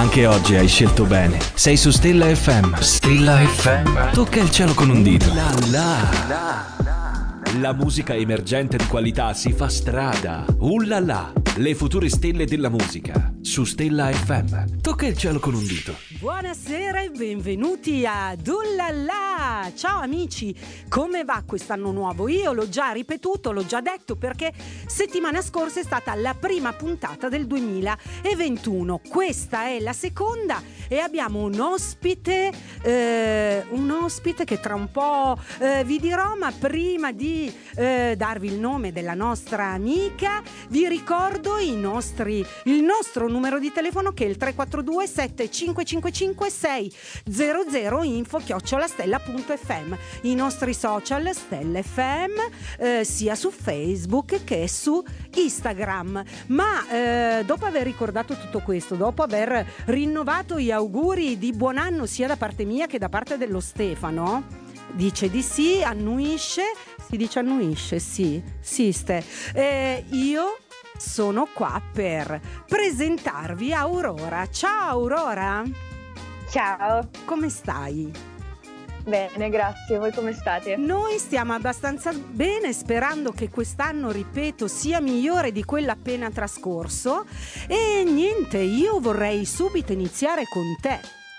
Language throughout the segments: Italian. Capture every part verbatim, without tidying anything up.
Anche oggi hai scelto bene. Sei su Stella F M. Stella F M. Tocca il cielo con un dito. La la. La musica emergente di qualità si fa strada. Uh là là. Le future stelle della musica su Stella F M. Tocca il cielo con un dito. Buonasera e benvenuti a Dullalla. Ciao amici, come va quest'anno nuovo? Io l'ho già ripetuto, l'ho già detto, perché settimana scorsa è stata la prima puntata del duemilaventuno. Questa è la seconda e abbiamo un ospite, eh, un ospite che tra un po' eh, vi dirò, ma prima di eh, darvi il nome della nostra amica vi ricordo i nostri, il nostro numero di telefono, che è il tre quattro due sette cinque cinque cinque sei zero zero, info chiocciola stella punto effe emme, i nostri social Stella F M, eh, sia su Facebook che su Instagram. Ma eh, dopo aver ricordato tutto questo, dopo aver rinnovato gli auguri di buon anno sia da parte mia che da parte dello Stefano, dice di sì, annuisce, si dice annuisce, sì, sì ste, eh, io sono qua per presentarvi Aurora. Ciao Aurora. Ciao. Come stai? Bene, grazie. Voi come state? Noi stiamo abbastanza bene, sperando che quest'anno, ripeto, sia migliore di quello appena trascorso. E niente, io vorrei subito iniziare con te.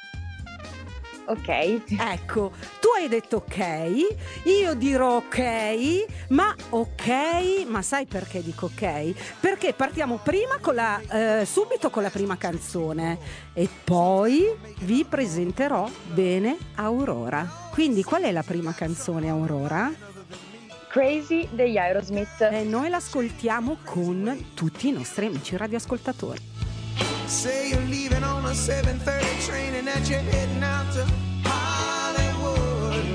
Ok. Ecco, tu hai detto ok, io dirò ok, ma ok, ma sai perché dico ok? Perché partiamo prima con la, eh, subito con la prima canzone e poi vi presenterò bene Aurora. Quindi qual è la prima canzone, Aurora? Crazy degli Aerosmith. E noi l'ascoltiamo con tutti i nostri amici radioascoltatori. Say you're leaving on a seven thirty train and that you're heading out to Hollywood.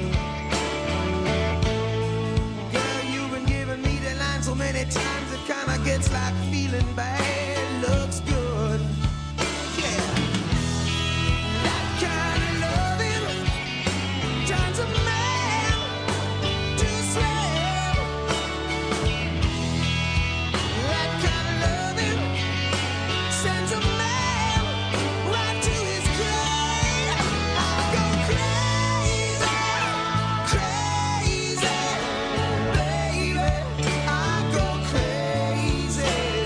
Girl, you've been giving me the line so many times it kinda gets like feeling bad looks good. Yeah, that kind of loving turns a man to slave. That kind of loving sends a right to his grave. I go crazy, crazy, baby. I go crazy.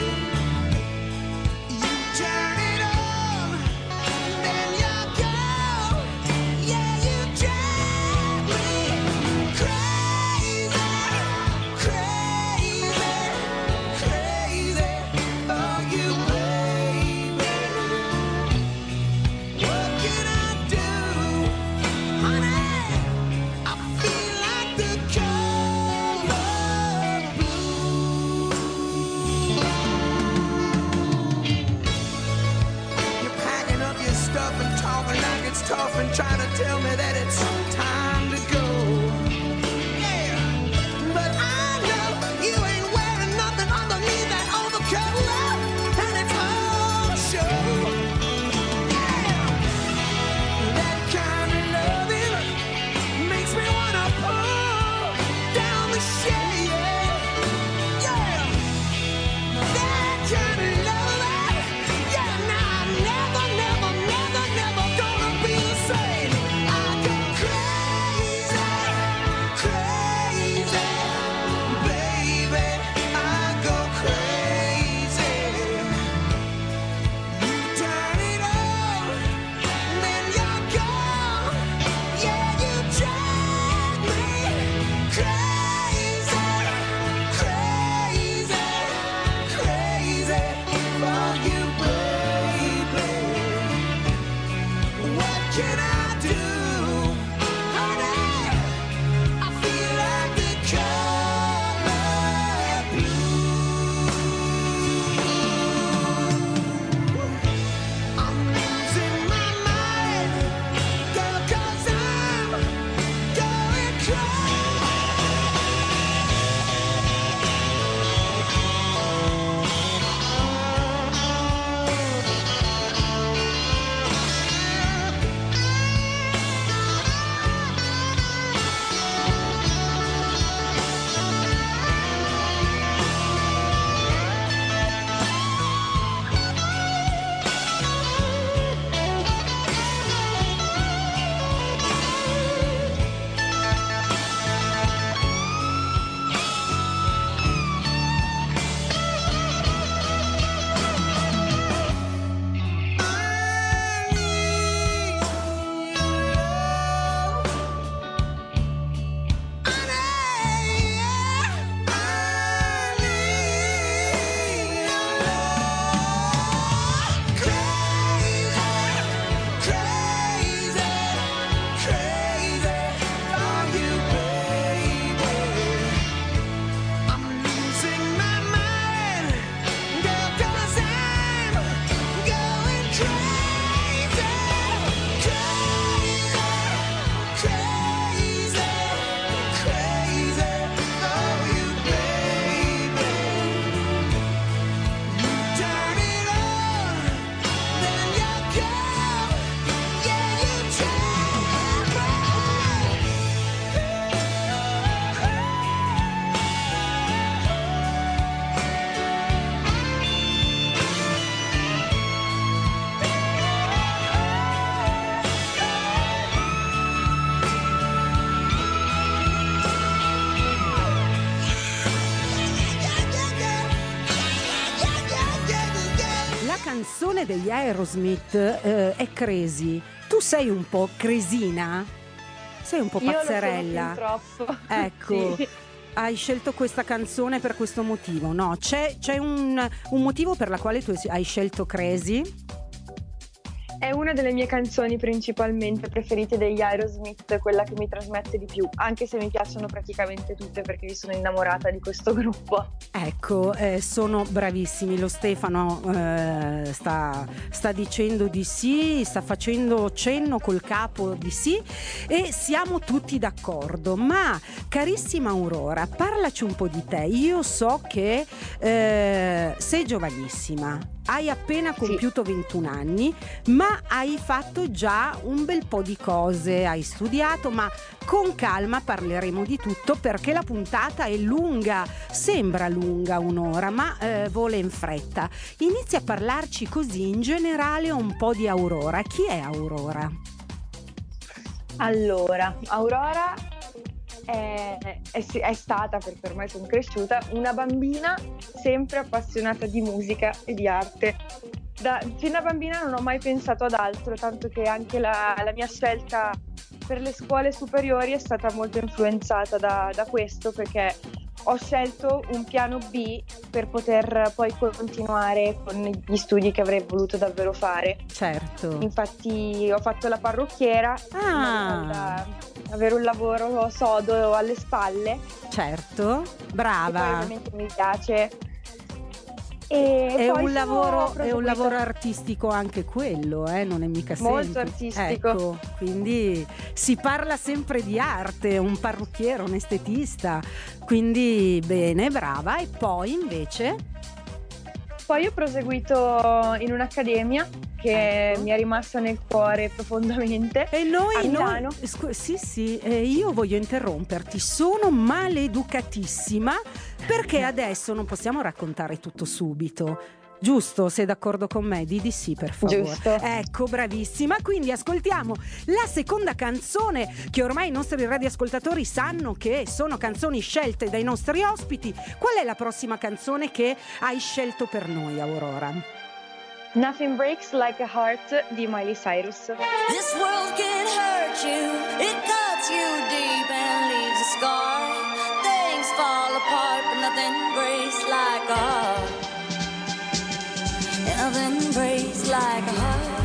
You turn it on, then you go. Yeah, you drive me crazy, crazy, crazy. Oh, you baby. What can I do, honey? I feel like the color blue. You're packing up your stuff and talking like it's tough and trying to tell me that it's time to go. Yeah, but I know you ain't wearing nothing underneath that overcoat, and it's all show. That kind of loving makes me wanna pull down the shade. Yeah, that kind of loving. Yeah, now I'm never, never, never, never gonna be the same. I go crazy. canzone degli Aerosmith eh, è Crazy. Tu sei un po' cresina? Sei un po' pazzerella? Io lo sono fin troppo. Ecco. Sì. Hai scelto questa canzone per questo motivo? No, c'è, c'è un, un motivo per la quale tu hai scelto Crazy? È una delle mie canzoni principalmente preferite degli Aerosmith, quella che mi trasmette di più, anche se mi piacciono praticamente tutte perché io sono innamorata di questo gruppo. Ecco, eh, sono bravissimi. Lo Stefano eh, sta, sta dicendo di sì, sta facendo cenno col capo di sì e siamo tutti d'accordo. Ma carissima Aurora, parlaci un po' di te. Io so che eh, sei giovanissima. Hai appena compiuto sì. ventuno anni, ma hai fatto già un bel po' di cose, hai studiato, ma con calma parleremo di tutto perché la puntata è lunga, sembra lunga un'ora, ma eh, vola in fretta. Inizia a parlarci così in generale un po' di Aurora. Chi è Aurora? Allora, Aurora È, è, è stata, perché ormai sono cresciuta, una bambina sempre appassionata di musica e di arte. Da, fin da bambina non ho mai pensato ad altro, tanto che anche la, la mia scelta per le scuole superiori è stata molto influenzata da, da questo, perché ho scelto un piano B per poter poi continuare con gli studi che avrei voluto davvero fare. Certo. Infatti ho fatto la parrucchiera, ah. da avere un lavoro sodo alle spalle. Certo, brava. E poi ovviamente mi piace. E è poi un lavoro è un proseguita... lavoro artistico anche quello, eh? Non è mica semplice. Molto artistico. Ecco, quindi si parla sempre di arte, un parrucchiere, un estetista, quindi bene, brava. E poi invece? Poi ho proseguito in un'accademia che ecco. mi è rimasta nel cuore profondamente. E noi, a Milano. noi scu- sì sì, eh, io voglio interromperti, sono maleducatissima perché adesso non possiamo raccontare tutto subito. Giusto? Sei d'accordo con me? Di di sì, per favore. Giusto. Ecco, bravissima. Quindi ascoltiamo la seconda canzone, che ormai i nostri radioascoltatori sanno che sono canzoni scelte dai nostri ospiti. Qual è la prossima canzone che hai scelto per noi, Aurora? Nothing Breaks Like a Heart di Miley Cyrus. This world can hurt you, it cuts you deep and leaves a scar. Things fall apart, but nothing breaks like a heart. Nothing breaks like a heart.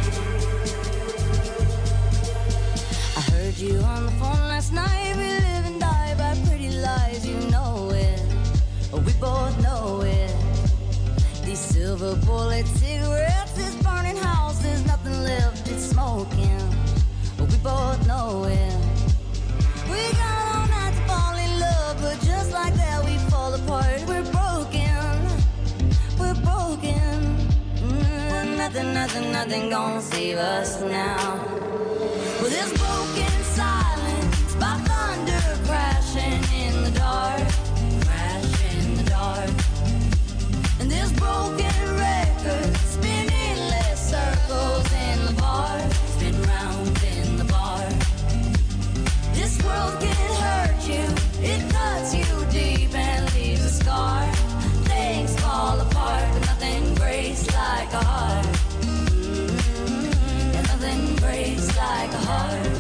I heard you on the phone last night. We live and die by pretty lies, you know it. We both know it. These silver bullet cigarettes, this burning house, there's nothing left, it's smoking. We both know it. We got all night to fall in love, but just like that we fall apart. We're broken, we're broken. Mm, nothing, nothing, nothing gonna save us now. Well, this broken silence by thunder crashing in the dark, crashing in the dark. And this broken record spinning less circles in the bar, spin round in the bar. This world can hurt you, it cuts you deep and leaves a scar. Things fall apart, but nothing breaks like a heart. Mm-hmm. And nothing breaks like a heart.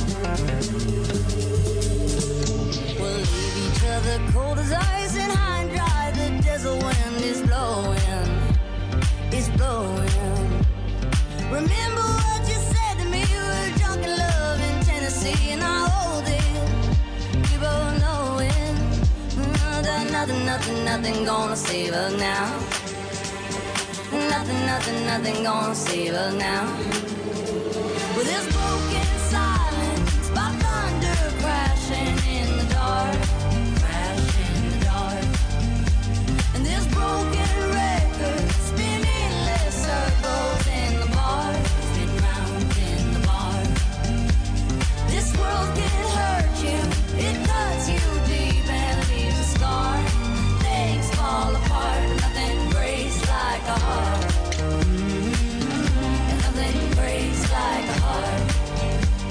We'll leave each other cold as ice and high and dry. The desert wind is blowing, it's blowing. Remember what you said to me, we were drunk in love in Tennessee, and I hold it, we both know it. Mm, that nothing, nothing, nothing gonna save us now. Nothing, nothing, nothing gonna save us now. With this broken silence by thunder crashing in the dark, crashing in the dark. And this broken record spinning less circles in the bar, spin round in the bar. This world can hurt you, it cuts you deep and leaves a scar. Things fall apart, but nothing breaks like a heart. Mm-hmm. And nothing breaks like a heart.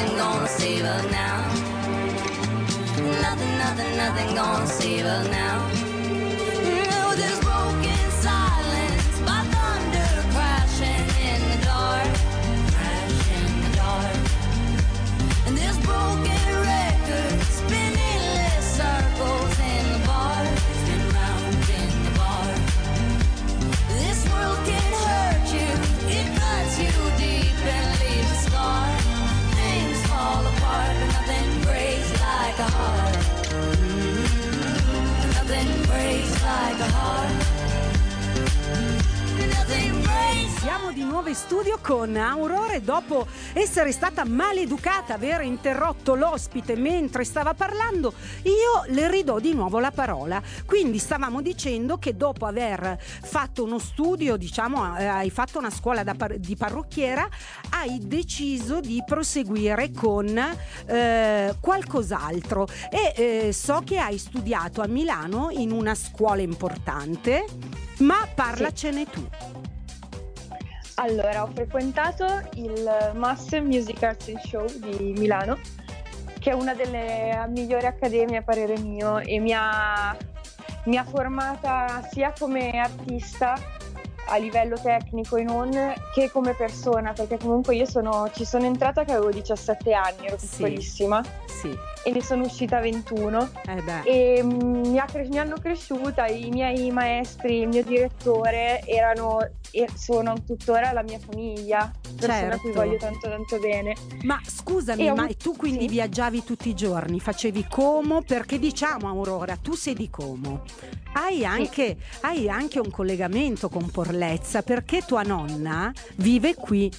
nothing gonna save her now. Nothing, nothing, nothing gonna save her now. No, this broken silence by thunder crashing in the dark, crash in the dark. And this broken record spinning less circles in the bar, spin round in the bar. This world can hurt you, it cuts you deep and leaves a scar. Things fall apart, but nothing breaks like a heart. Mm-hmm. Nothing breaks like a heart. Nothing breaks. Siamo di nuovo in studio con Aurore dopo essere stata maleducata, aver interrotto l'ospite mentre stava parlando. Io le ridò di nuovo la parola. Quindi stavamo dicendo che dopo aver fatto uno studio, diciamo, eh, hai fatto una scuola da par- di parrucchiera, hai deciso di proseguire con eh, qualcos'altro e eh, so che hai studiato a Milano in una scuola importante, ma parlacene tu. Allora, ho frequentato il Massimo Music Arts and Show di Milano, che è una delle migliori accademie a parere mio, e mi ha, mi ha formata sia come artista a livello tecnico e non, che come persona, perché comunque io sono, ci sono entrata che avevo diciassette anni, ero piccolissima. Sì. E ne sono uscita a ventuno. Eh beh. E mi, ha cre- mi hanno cresciuta, i miei maestri, il mio direttore erano e sono tuttora la mia famiglia, persone Certo. a cui voglio tanto tanto bene. Ma scusami, E ho ma avuto- tu quindi sì. viaggiavi tutti i giorni, facevi Como? Perché diciamo, Aurora, tu sei di Como. Hai anche, hai anche un collegamento con Porlezza, perché tua nonna vive qui.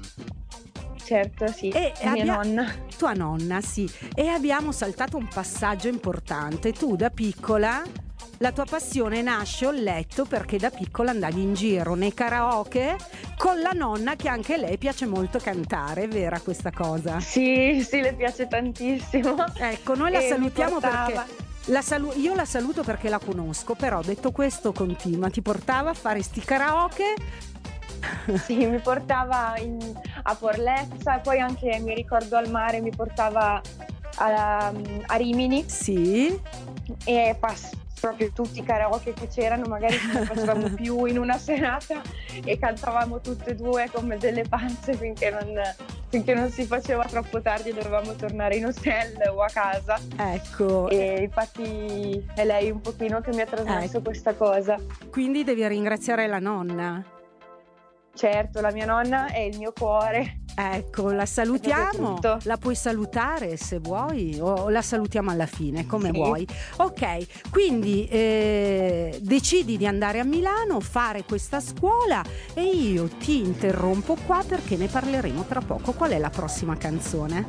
Certo, sì, E mia abbia- nonna. Tua nonna, sì. E abbiamo saltato un passaggio importante. Tu da piccola, la tua passione nasce, ho letto, perché da piccola andavi in giro nei karaoke con la nonna, che anche lei piace molto cantare, è vera questa cosa? Sì, sì, le piace tantissimo. Ecco, noi la E mi salutiamo portava- perché la salu- io la saluto perché la conosco, però detto questo continua, ti portava a fare sti karaoke. Sì, mi portava in- a Porlezza, poi anche mi ricordo al mare, mi portava a, a Rimini Sì, e pass- proprio tutti i karaoke che c'erano, magari ce ne facevamo più in una serata e cantavamo tutte e due come delle pazze finché non, finché non si faceva troppo tardi e dovevamo tornare in hotel o a casa. ecco. E infatti è lei un pochino che mi ha trasmesso Ecco. questa cosa. Quindi devi ringraziare la nonna. Certo, la mia nonna è il mio cuore. Ecco, la salutiamo, tutto. la puoi salutare se vuoi o la salutiamo alla fine, come Sì. vuoi. Ok, quindi eh, decidi di andare a Milano, fare questa scuola e io ti interrompo qua perché ne parleremo tra poco. Qual è la prossima canzone?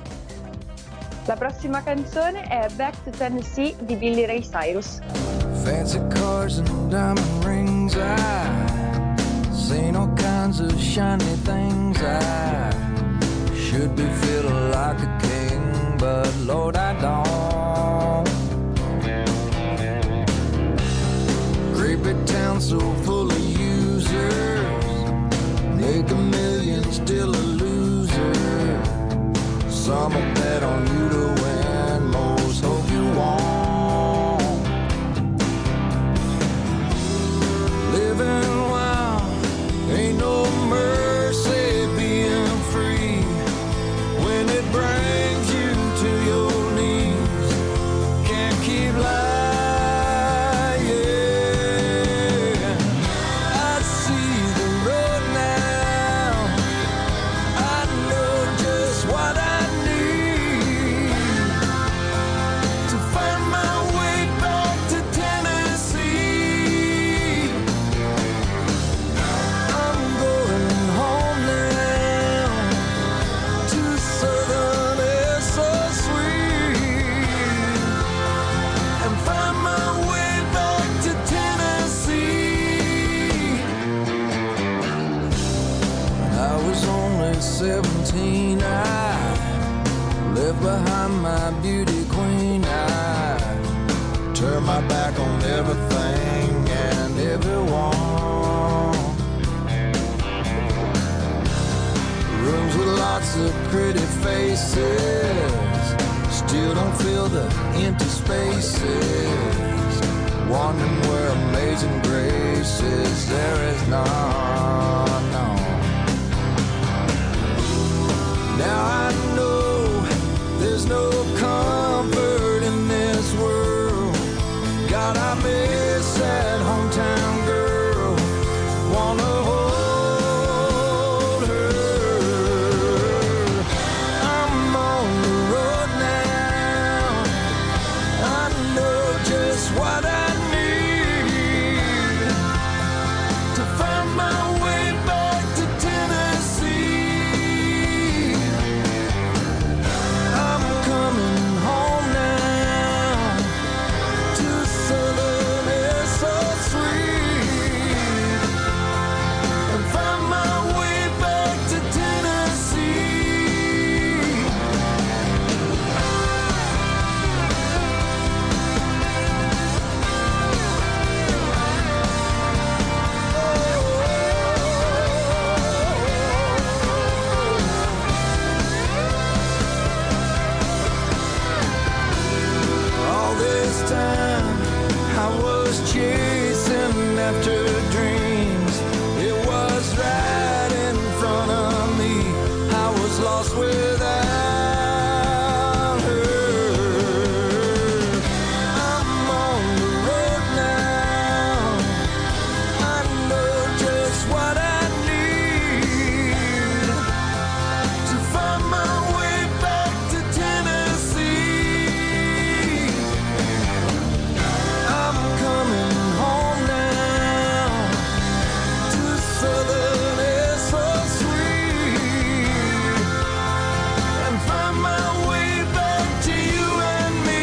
La prossima canzone è Back to Tennessee di Billy Ray Cyrus. Fancy cars and diamond rings, I seen all kinds of shiny things. I should be feeling like a king, but Lord, I don't. Great big town so full of users, make a million, still a loser. Some will bet on you to win, most hope you won't. Living ain't no mercy being free when it brings you to your knees. Can't keep lying. I see the road now. I know just what I need to find my way back to Tennessee. I'm going home now to Southern S so sweet and find my way back to Tennessee. When I was only seventeen, I left behind my beauty queen. I turned my back on everything and everyone. Rooms with lights lots of pretty faces, still don't fill the empty spaces, wondering where Amazing Grace is. There is none, no. Now I know there's no comfort in this world. God, I miss that hometown girl. Wanna hold her. I'm on the road now. I know just what I need to find my way back to Tennessee. I'm coming home now to Southern air so sweet, and find my way back to Tennessee. All this time I was chasing after dreams. It was right in front of me. I was lost without her. I'm on the road now. I know just what I need to find my way back to Tennessee. I'm coming home now to Southern air so sweet, and find my way back to you and me.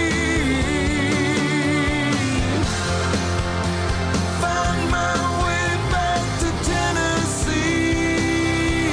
Find my way back to Tennessee.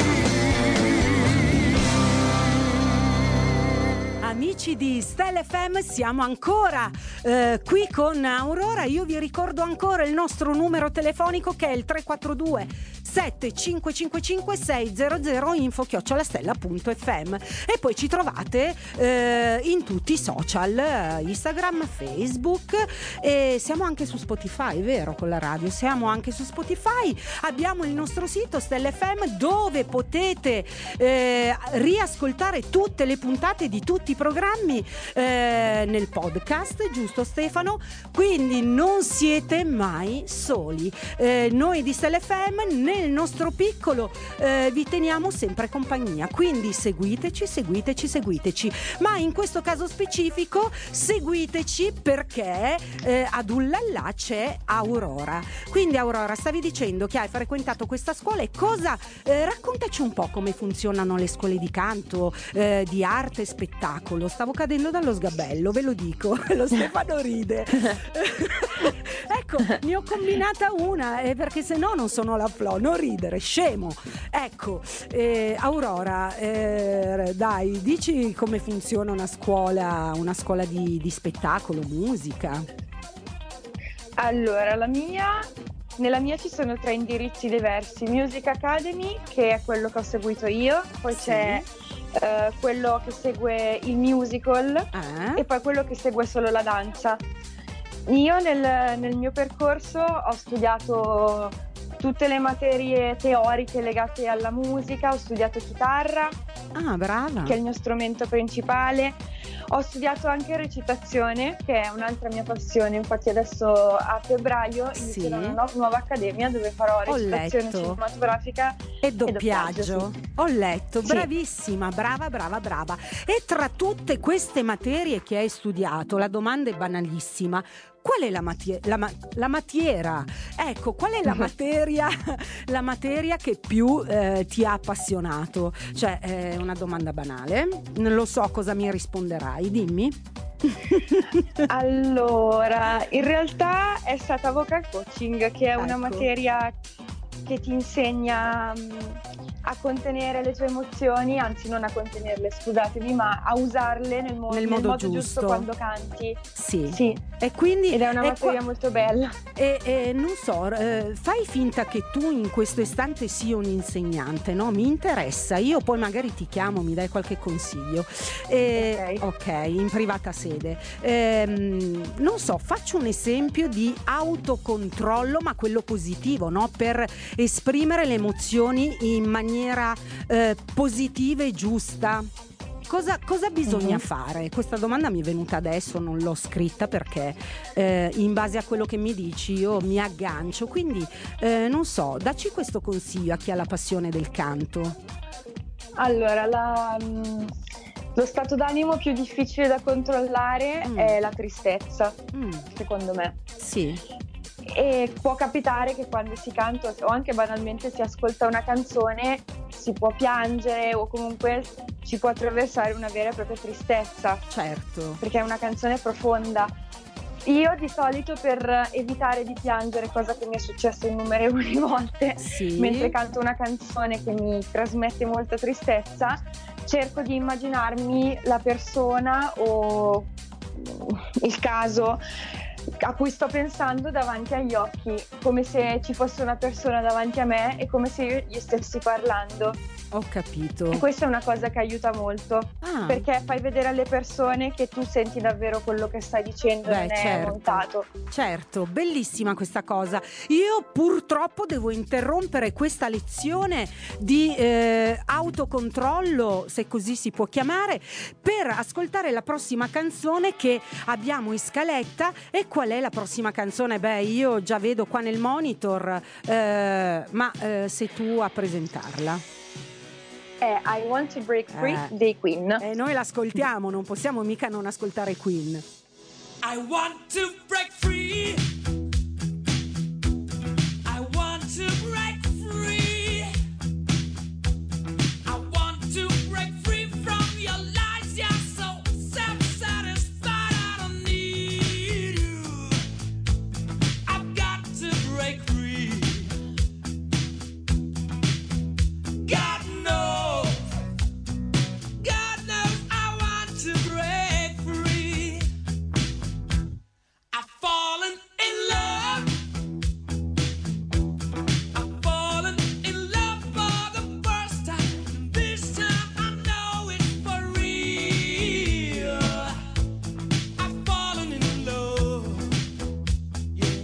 Amici di Stella F M, siamo ancora eh, qui con Aurora. Io vi ricordo ancora il nostro numero telefonico, che è il tre quattro due sette cinque cinque cinque sei zero zero, info chiocciola stella punto f m, e poi ci trovate eh, in tutti i social, eh, Instagram, Facebook, e siamo anche su Spotify, vero? Con la radio siamo anche su Spotify. Abbiamo il nostro sito Stella F M, dove potete eh, riascoltare tutte le puntate di tutti i programmi eh, nel podcast, giusto Stefano? Quindi non siete mai soli. Eh, noi di Stella F M nel nostro piccolo eh, vi teniamo sempre compagnia, quindi seguiteci, seguiteci, seguiteci, ma in questo caso specifico seguiteci perché eh, ad Ullalla c'è Aurora. Quindi Aurora, stavi dicendo che hai frequentato questa scuola e cosa, eh, raccontaci un po' come funzionano le scuole di canto, eh, di arte e spettacolo. Stavo cadendo dallo sgabello, ve lo dico. Lo Stefano ride. Ecco, ne ho combinata una, eh, perché se no non sono la Flo, non ridere, scemo. Ecco, eh, Aurora, eh, dai, dici come funziona una scuola, una scuola di, di spettacolo, musica. Allora, la mia, nella mia ci sono tre indirizzi diversi: Music Academy, che è quello che ho seguito io, poi Sì. c'è eh, quello che segue il musical Ah. e poi quello che segue solo la danza. Io nel, nel mio percorso ho studiato tutte le materie teoriche legate alla musica, ho studiato chitarra, Ah, brava. che è il mio strumento principale. Ho studiato anche recitazione, che è un'altra mia passione, infatti adesso a febbraio Sì. inizierò una nu- nuova accademia dove farò Ho recitazione letto. cinematografica E doppiaggio, sì. ho letto, Sì. bravissima, brava, brava, brava. E tra tutte queste materie che hai studiato, la domanda è banalissima: qual è la, matie- la, ma- la matiera? Ecco, qual è la materia, la materia che più eh, ti ha appassionato? Cioè, è una domanda banale, non lo so cosa mi risponderai, dimmi. Allora, in realtà è stata vocal coaching, che è una Ecco. materia che ti insegna mh, a contenere le tue emozioni, anzi non a contenerle, scusatevi, ma a usarle nel, mo- Nel nel modo modo giusto. giusto. Quando canti. Sì. Sì. E quindi Ed è una e materia qua- molto bella. E, e non so, eh, fai finta che tu in questo istante sia un insegnante, no? Mi interessa, io poi magari ti chiamo, mi dai qualche consiglio. Eh, Ok. ok, in privata sede. Ehm, non so, faccio un esempio di autocontrollo, ma quello positivo, no? Per esprimere le emozioni in maniera eh, positiva e giusta. Cosa, cosa bisogna Mhm. fare? Questa domanda mi è venuta adesso, non l'ho scritta perché eh, in base a quello che mi dici io mi aggancio, quindi eh, non so, dacci questo consiglio a chi ha la passione del canto. Allora, la, mh, lo stato d'animo più difficile da controllare Mm. è la tristezza, Mm, secondo me. sì, E può capitare che quando si canta o anche banalmente si ascolta una canzone si può piangere o comunque ci può attraversare una vera e propria tristezza, certo. perché è una canzone profonda. Io di solito, per evitare di piangere, cosa che mi è successo innumerevoli volte, Sì. mentre canto una canzone che mi trasmette molta tristezza, cerco di immaginarmi la persona o il caso a cui sto pensando davanti agli occhi, come se ci fosse una persona davanti a me e come se io gli stessi parlando. Ho capito. E questa è una cosa che aiuta molto, Ah. perché fai vedere alle persone che tu senti davvero quello che stai dicendo, Beh, non è certo. montato. Certo, bellissima questa cosa. Io purtroppo devo interrompere questa lezione di eh, autocontrollo, se così si può chiamare, per ascoltare la prossima canzone che abbiamo in scaletta. E qual è la prossima canzone? Beh, io già vedo qua nel monitor, eh, ma eh, sei tu a presentarla. È I Want to Break Free Eh. dei Queen. E noi l'ascoltiamo, non possiamo mica non ascoltare Queen. I want to break free. I want to break free. I want to break free from your lies. You're so self-satisfied. I don't need you. I've got to break free. God knows. God knows I want to break free. I've fallen in love. I've fallen in love for the first time. This time I know it's for real. I've fallen in love. Yeah.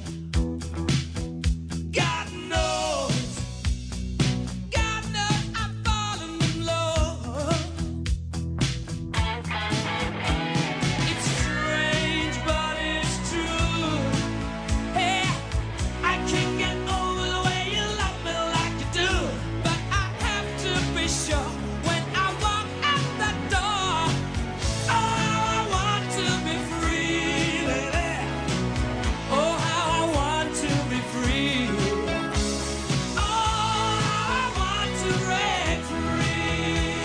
God knows. God knows I've fallen in love. It's strange, but it's true. Hey, I can't get over the way you love me like you do. But I have to be sure when I walk out the door. Oh, how I want to be free, lady. Oh, how I want to be free. Oh, how I want to break free.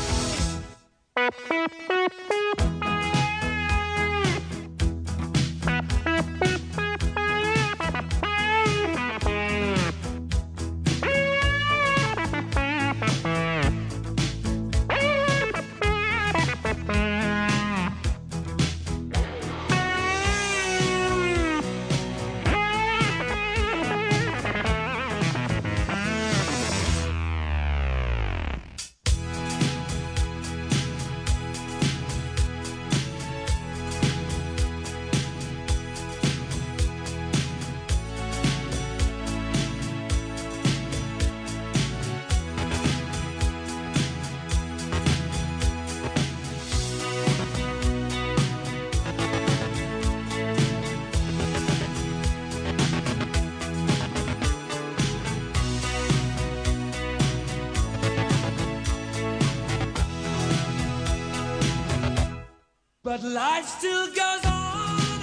But life still goes on.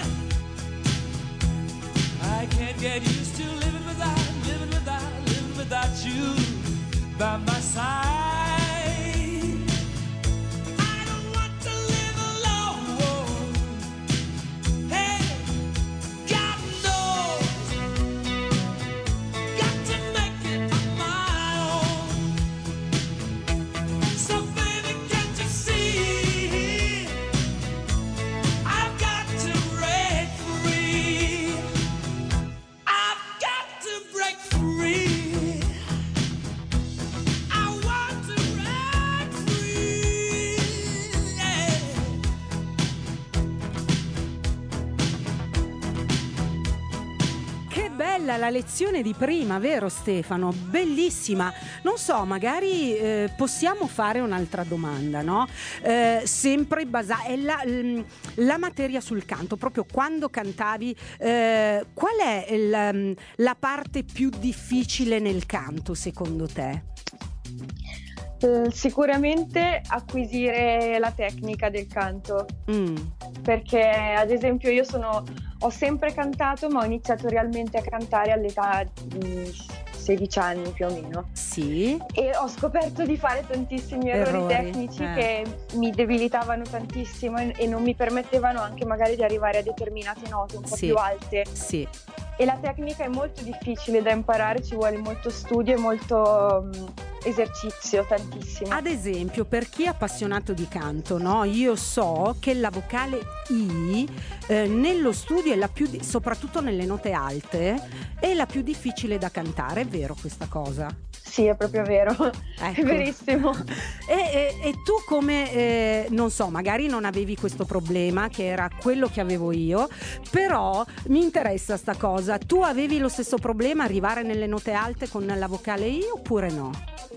I can't get used to living without, living without, living without you by my side. I don't want to live alone. Hey, God knows. Got to make it bella la lezione di prima, vero Stefano? Bellissima. Non so, magari eh, possiamo fare un'altra domanda, no? Eh, sempre basata è la, la materia sul canto, proprio quando cantavi, eh, qual è il, la parte più difficile nel canto secondo te? Eh, sicuramente acquisire la tecnica del canto, Mm. perché ad esempio io sono ho sempre cantato, ma ho iniziato realmente a cantare all'età di sedici anni più o meno, Sì. e ho scoperto di fare tantissimi errori, Errori, tecnici eh. che mi debilitavano tantissimo e, e non mi permettevano anche magari di arrivare a determinate note un po' Sì. più alte. Sì. E la tecnica è molto difficile da imparare, ci vuole molto studio e molto um, esercizio, tantissimo. Ad esempio, per chi è appassionato di canto, no? Io so che la vocale I eh, nello studio è la più, di- soprattutto nelle note alte, è la più difficile da cantare, è vero questa cosa? Sì, è proprio vero, è Ecco. verissimo. E, e- e tu come, eh, non so, magari non avevi questo problema, che era quello che avevo io, però mi interessa sta cosa. Tu avevi lo stesso problema, arrivare nelle note alte con la vocale I oppure no?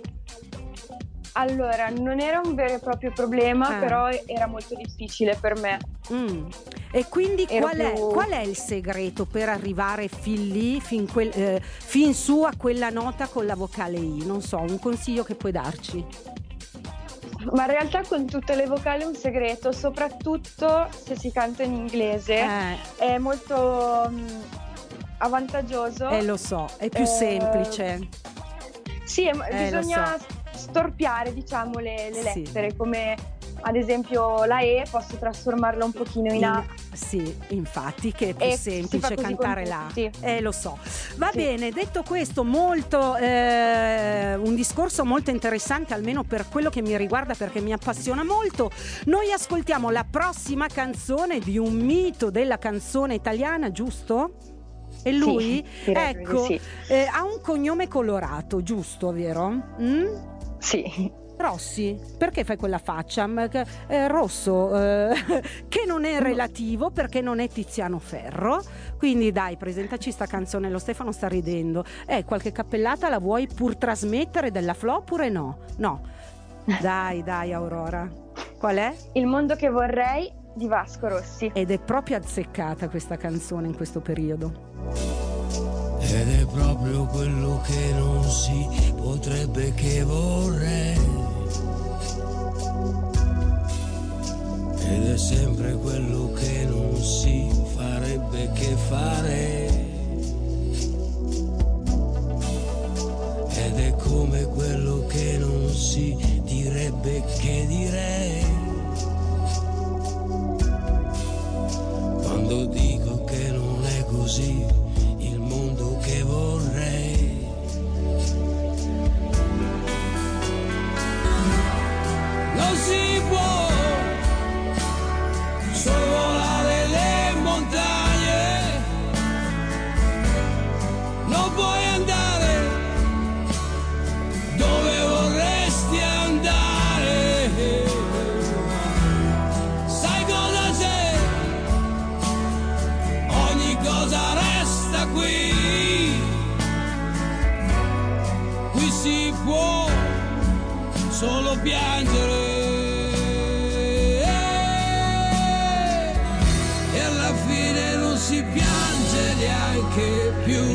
Allora, non era un vero e proprio problema, Eh. però era molto difficile per me. Mm. E quindi Ero qual è, più- qual è il segreto per arrivare fin lì, fin, quel- eh, fin su a quella nota con la vocale I? Non so, un consiglio che puoi darci? Ma in realtà con tutte le vocali è un segreto, soprattutto se si canta in inglese, Eh, è molto mm, avvantaggioso. eh, lo so, è più Eh, semplice. Sì, è- Eh, lo bisogna storpiare, diciamo, le, le Sì. lettere, come ad esempio la E posso trasformarla un pochino in A. In- sì, infatti, che è più E si semplice fa così cantare con là. tutti. Eh, lo so. Va Sì. bene, detto questo, molto eh, un discorso molto interessante, almeno per quello che mi riguarda, perché mi appassiona molto. Noi ascoltiamo la prossima canzone di un mito della canzone italiana, giusto? E lui, Sì, direi ecco, di sì. eh, ha un cognome colorato, giusto, vero? Mm? Sì. Rossi, perché fai quella faccia? Ma che- eh, rosso, eh, che non è relativo perché non è Tiziano Ferro. Quindi dai, presentaci sta canzone, lo Stefano sta ridendo. Eh, qualche cappellata la vuoi pur trasmettere della Flo oppure no? No. Dai, dai Aurora. Qual è? Il mondo che vorrei di Vasco Rossi. Ed è proprio azzeccata questa canzone in questo periodo. Ed è proprio quello che non si potrebbe che vorrei. Ed è sempre quello che non si farebbe che fare. Ed è come quello che non si direbbe che direi. Quando dico che non è così il mondo che vorrei. Non si può sorvolare le montagne, non puoi andare dove vorresti andare. Sai cosa c'è? Ogni cosa resta qui. Qui si può solo piangere. E alla fine non si piange neanche più.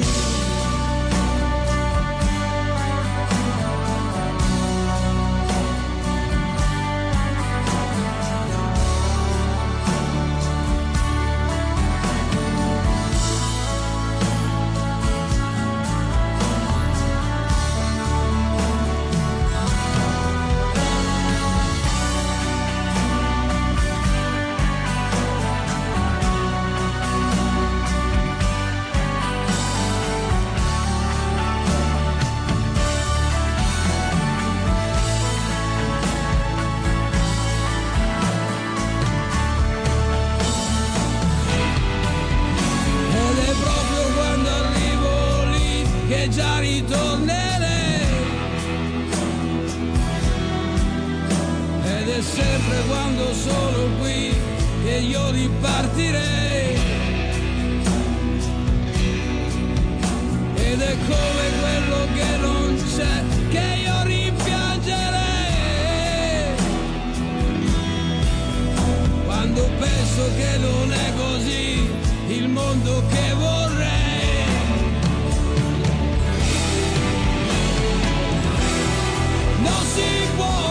Ed è proprio quando arrivo lì che già ritornerei. Ed è sempre quando sono qui che io ripartirei. amore come quello che non c'è, che io rimpiangerei quando penso che non è così il mondo che vorrei. Non si può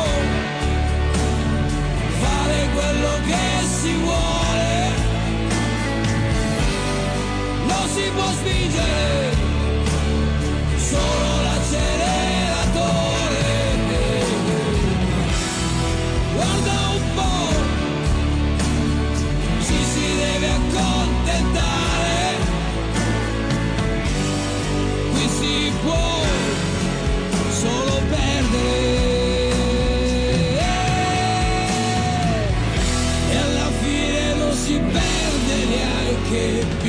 fare quello che si vuole, non si può spingere solo l'acceleratore. Guarda un po', ci si deve accontentare, qui si può solo perdere. E alla fine non si perde neanche più.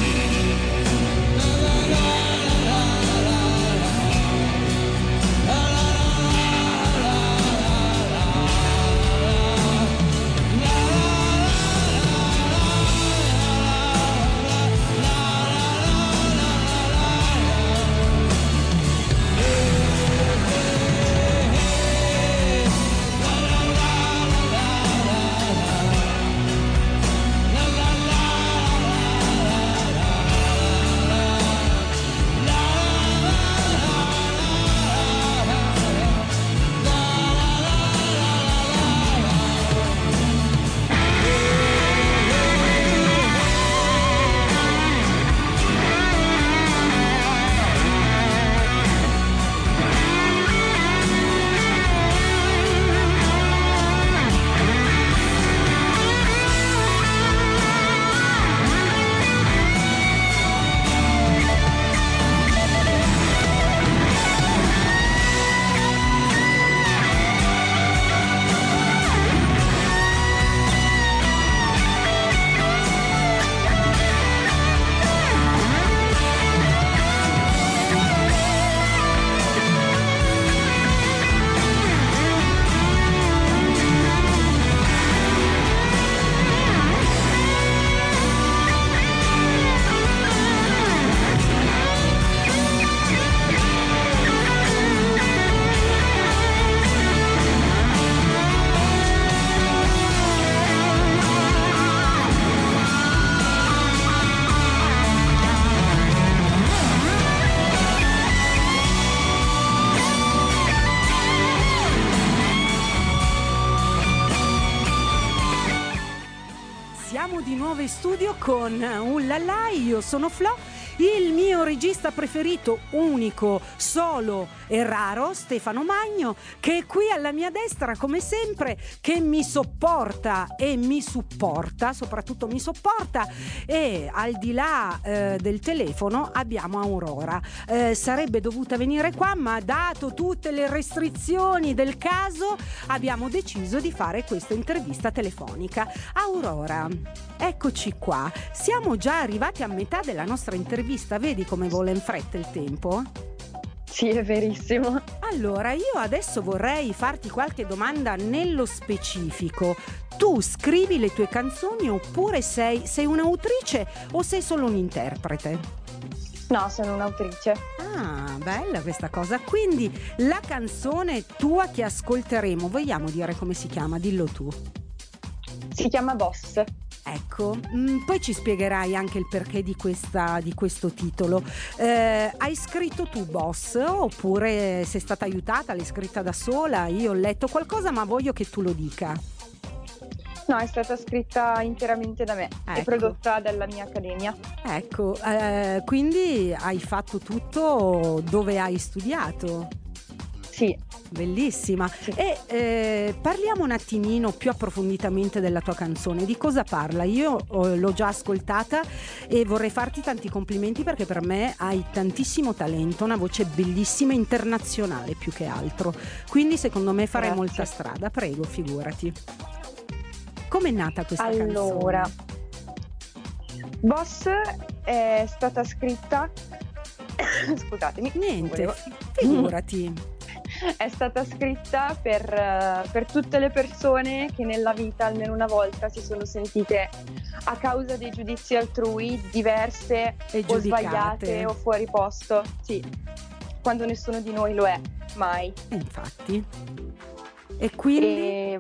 Studio con Ullala, io sono Flo, il mio regista preferito, unico, solo e raro, Stefano Magno, che è qui alla mia destra come sempre, che mi sopporta e mi supporta, soprattutto mi sopporta, e al di là eh, del telefono abbiamo Aurora. Eh, sarebbe dovuta venire qua, ma dato tutte le restrizioni del caso abbiamo deciso di fare questa intervista telefonica. Aurora, eccoci qua, siamo già arrivati a metà della nostra intervista, vedi come vola in fretta il tempo? Sì, è verissimo. Allora, io adesso vorrei farti qualche domanda nello specifico. Tu scrivi le tue canzoni oppure sei, sei un'autrice o sei solo un'interprete? No, sono un'autrice. Ah, bella questa cosa. Quindi la canzone tua che ascolteremo, vogliamo dire come si chiama? Dillo tu. Si chiama Boss. Ecco, mh, poi ci spiegherai anche il perché di, questa, di questo titolo. Eh, hai scritto tu Boss oppure sei stata aiutata, l'hai scritta da sola? Io ho letto qualcosa ma voglio che tu lo dica. No, è stata scritta interamente da me, ecco. E prodotta dalla mia accademia. Ecco, eh, quindi hai fatto tutto dove hai studiato? Sì. Bellissima. Sì. E eh, parliamo un attimino più approfonditamente della tua canzone. Di cosa parla? Io oh, l'ho già ascoltata e vorrei farti tanti complimenti perché per me hai tantissimo talento, una voce bellissima, internazionale più che altro. Quindi secondo me farai Grazie. molta strada. Prego, figurati. Com'è nata questa allora, canzone? Allora, Boss è stata scritta scusatemi. Niente, volevo... figurati. è stata scritta per, eh, per tutte le persone che nella vita almeno una volta si sono sentite a causa dei giudizi altrui diverse E o giudicate. sbagliate o fuori posto. Sì, quando nessuno di noi lo è, mai. E infatti. E quindi? E,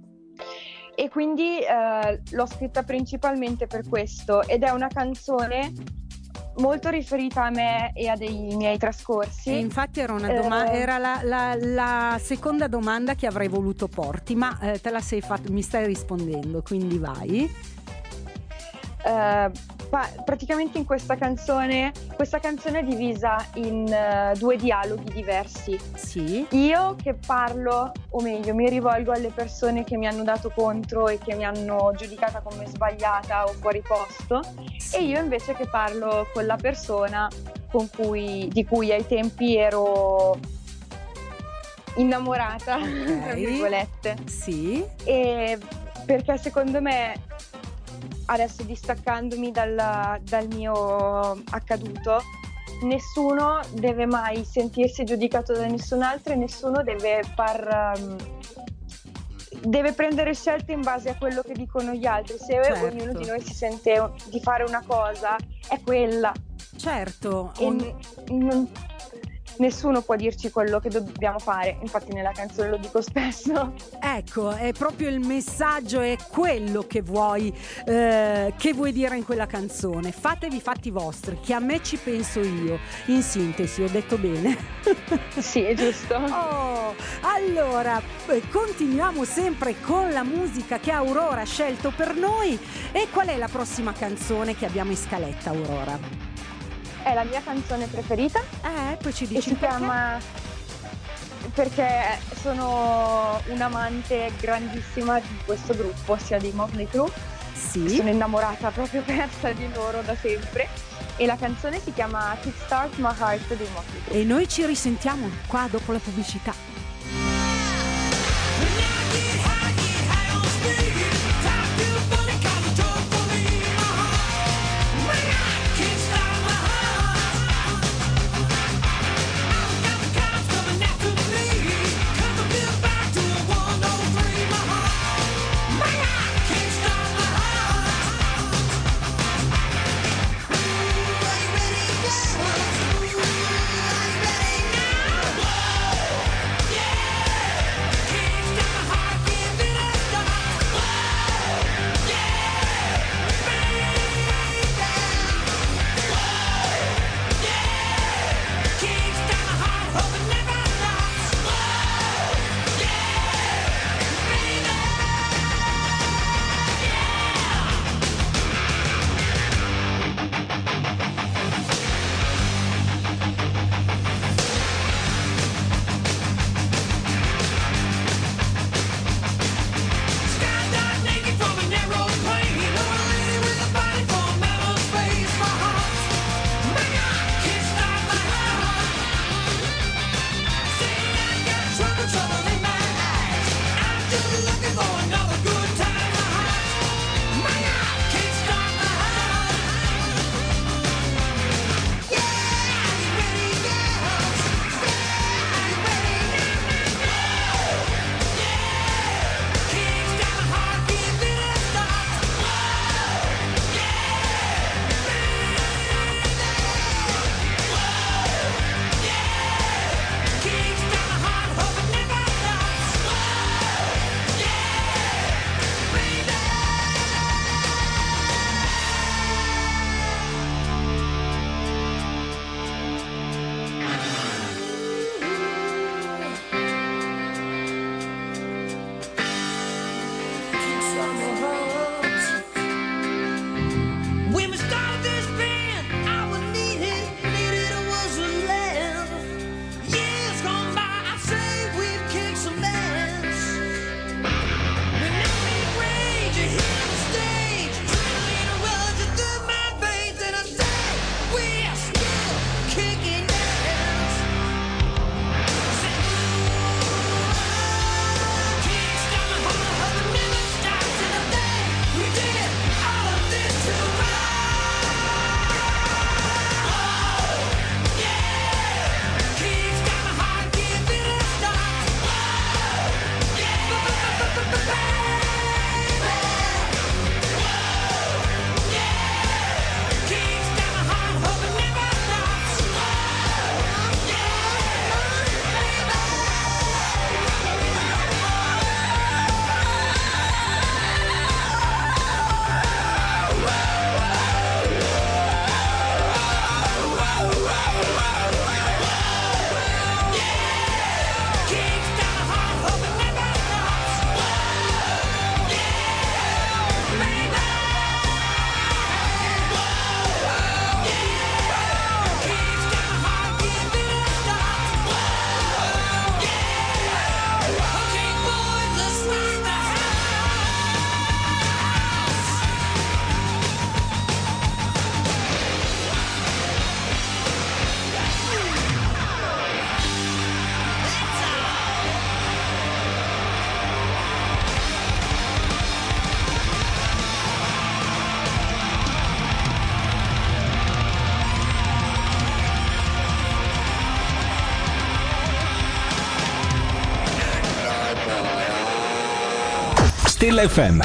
e quindi eh, l'ho scritta principalmente per questo ed è una canzone molto riferita a me e a dei miei trascorsi. E infatti era, una doma- Eh, era la, la- la seconda domanda che avrei voluto porti, ma eh, te la sei fatta, mi stai rispondendo, quindi vai. Eh, pa- praticamente in questa canzone, questa canzone è divisa in eh, due dialoghi diversi. Sì. Io che parlo, o meglio, mi rivolgo alle persone che mi hanno dato contro e che mi hanno giudicata come sbagliata o fuori posto, Sì. e io invece che parlo con la persona con cui, di cui ai tempi ero innamorata, Ok. tra virgolette. Sì. E perché secondo me, adesso distaccandomi dal, dal mio accaduto, nessuno deve mai sentirsi giudicato da nessun altro e nessuno deve far um, deve prendere scelte in base a quello che dicono gli altri. Se Certo. ognuno di noi si sente di fare una cosa, è quella. Certo. E un- n- non- nessuno può dirci quello che dobbiamo fare. Infatti nella canzone lo dico spesso. Ecco, è proprio il messaggio, è quello che vuoi, eh, che vuoi dire in quella canzone. Fatevi i fatti vostri, che a me ci penso io. In sintesi, ho detto bene? Sì, è giusto. Oh, allora, eh, continuiamo sempre con la musica che Aurora ha scelto per noi. E qual è la prossima canzone che abbiamo in scaletta, Aurora? È la mia canzone preferita Eh, poi ci e dici si il perché? chiama perché sono un'amante grandissima di questo gruppo, sia dei Motley Crue. Sì. Sono innamorata, proprio persa di loro da sempre. E la canzone si chiama Kickstart My Heart dei Motley Crue. E noi ci risentiamo qua dopo la pubblicità. Are you ready? Stella F M.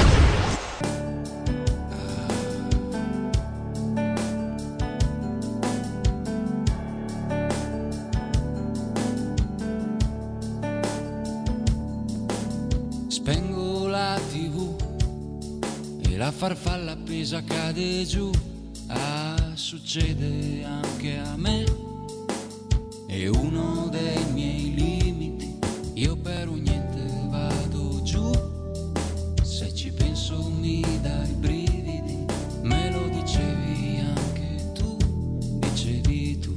Spengo la tivù e la farfalla appesa cade giù. Ah, succede anche a me. È uno dei miei limiti. Io per un niente vado giù. Se ci penso mi dai brividi. Me lo dicevi anche tu. Dicevi tu.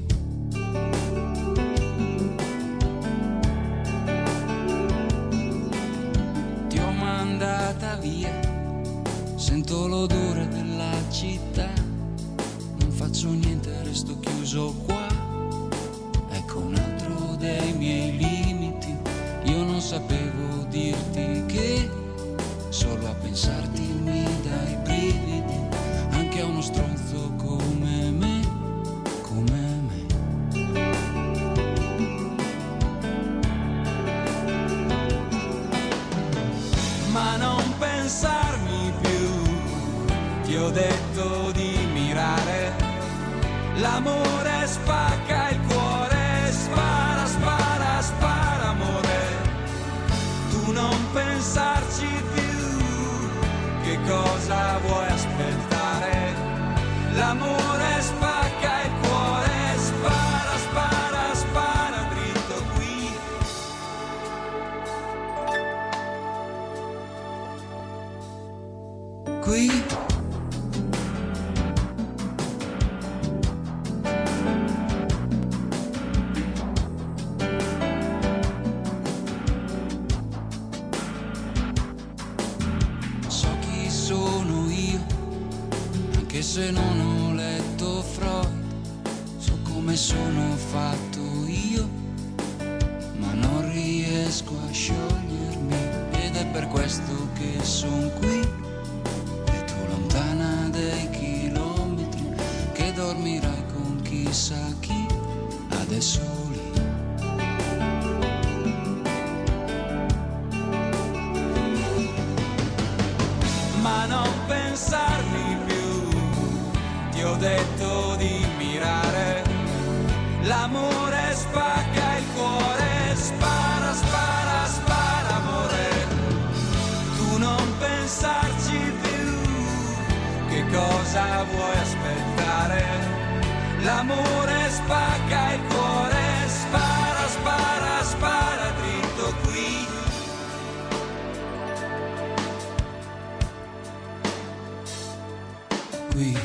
Ti ho mandata via. Sento l'odore della città. Non faccio niente, resto chiuso qua. Ecco un altro dei miei limiti. Io non sapevo dirti che solo a pensarti mi dai brividi. Anche a uno stronzo come me, come me. Ma non pensarmi più. Ti ho detto di mirare. L'amore spacca il cuore. Spara, spara, spara amore. Tu non pensarci più. Che cosa vuoi aspettare? L'amore spacca il cuore. Spara, spara, spara dritto qui. Qui. Se non ho letto Freud, so come sono fatto io, ma non riesco a sciogliermi, ed è per questo che son qui, e tu lontana dei chilometri, che dormirai con chissà chi, adesso lì. Ma non pensarmi più. Ti ho detto di mirare. L'amore spacca il cuore. Spara, spara, spara amore. Tu non pensarci più. Che cosa vuoi aspettare? L'amore spacca il cuore. Spara, spara, spara dritto qui. Qui.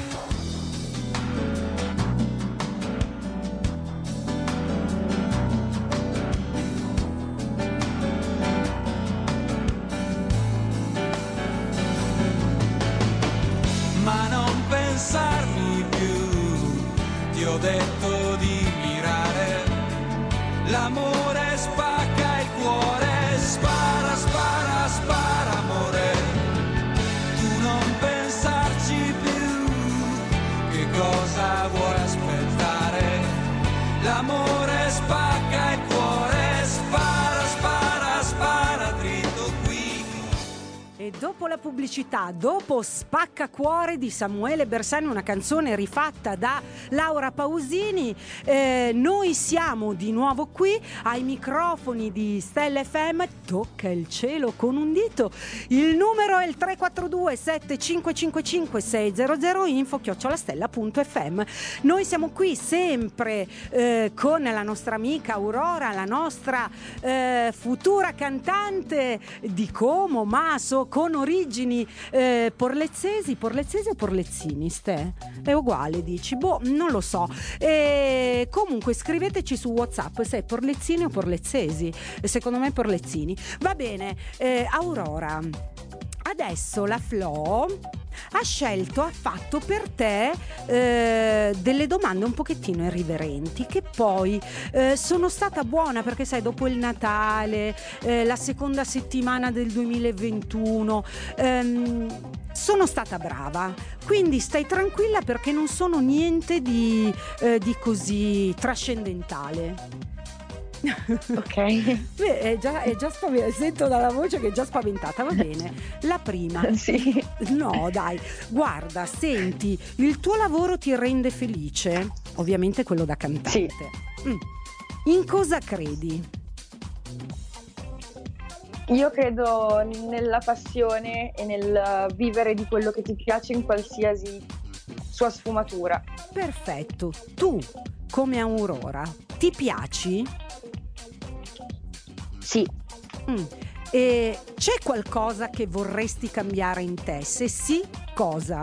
Pensarmi più, ti ho detto di mirare. L'amore spacca il cuore. Spara, spara, spara amore. Tu non pensarci più. Che cosa vuoi aspettare? L'amore spacca il cuore. Spara, spara, spara dritto qui. E dopo la pubblicità, dopo Spacca Cuore di Samuele Bersani, una canzone rifatta da Laura Pausini, eh, noi siamo di nuovo qui ai microfoni di Stella F M. Tocca il cielo con un dito. Il numero è il tre quattro due sette cinque cinque cinque sei zero zero, info chiocciolastella punto effe emme. Noi siamo qui sempre eh, con la nostra amica Aurora, la nostra eh, futura cantante di Como, Maso, con origini eh, porlezzesi, porlezzesi o porlezzini, ste? È uguale, dici? Boh, non lo so. E comunque scriveteci su WhatsApp se è porlezzini o porlezzesi. Secondo me porlezzini. Va bene, eh, Aurora, adesso la Flo ha scelto, ha fatto per te eh, delle domande un pochettino irriverenti, che poi eh, sono stata buona perché sai, dopo il Natale, eh, la seconda settimana del duemilaventuno, ehm, sono stata brava, quindi stai tranquilla perché non sono niente di, eh, di così trascendentale. Ok. Beh, è già, è già spaventata, sento dalla voce che è già spaventata, va bene. La prima. Sì. No, dai, guarda, senti, il tuo lavoro ti rende felice? Ovviamente quello da cantante. Sì. Mm. In cosa credi? Io credo nella passione e nel vivere di quello che ti piace in qualsiasi sua sfumatura. Perfetto. Tu, come Aurora, ti piaci? Sì. Mm. E c'è qualcosa che vorresti cambiare in te? Se sì, cosa?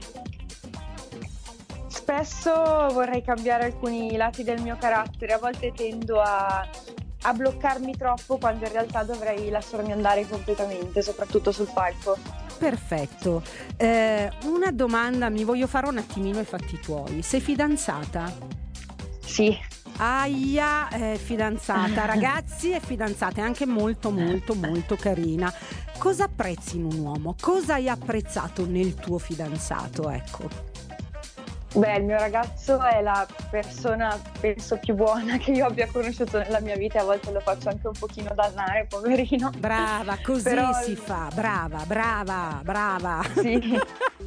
Spesso vorrei cambiare alcuni lati del mio carattere, a volte tendo a, a bloccarmi troppo quando in realtà dovrei lasciarmi andare completamente, soprattutto sul palco. Perfetto. Eh, una domanda, mi voglio fare un attimino i fatti tuoi. Sei fidanzata? Sì. Aia, è fidanzata. Ragazzi, è fidanzata, è anche molto molto molto carina. Cosa apprezzi in un uomo? Cosa hai apprezzato nel tuo fidanzato? Ecco. Beh, il mio ragazzo è la persona, penso, più buona che io abbia conosciuto nella mia vita, a volte lo faccio anche un pochino dannare, poverino. Brava, così Però... si fa, brava, brava, brava. Sì.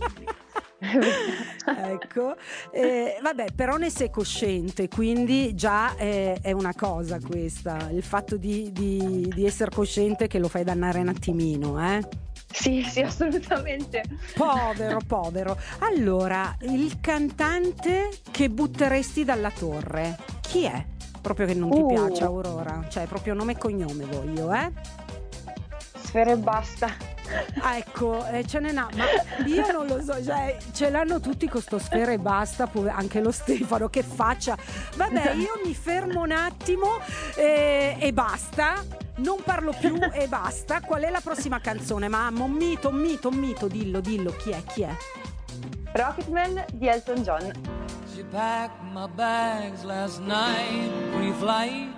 Ecco, eh, vabbè, però ne sei cosciente, quindi già è, è una cosa questa, il fatto di, di, di essere cosciente che lo fai dannare un attimino, eh? Sì, sì, assolutamente. Povero, povero. Allora, il cantante che butteresti dalla torre, chi è? Proprio che non ti Uh. piace, Aurora? Cioè, proprio nome e cognome voglio, eh? Sfera e basta. Ah, ecco, eh, ce n'è una, ma io non lo so, cioè, ce l'hanno tutti con sto Sfera e basta, anche lo Stefano, che faccia. Vabbè, io mi fermo un attimo eh, e basta, non parlo più e basta. Qual è la prossima canzone? Mamma, un mito, un mito, un mito, dillo, dillo, chi è, chi è? Rocketman di Elton John. She packed my bags last night, pre-flight,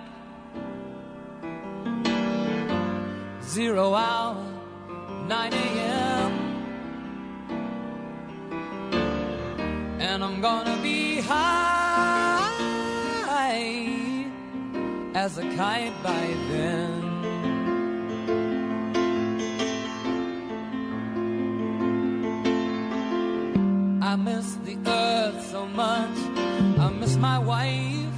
zero hour, nine a.m. And I'm gonna be high as a kite by then. I miss the earth so much, I miss my wife.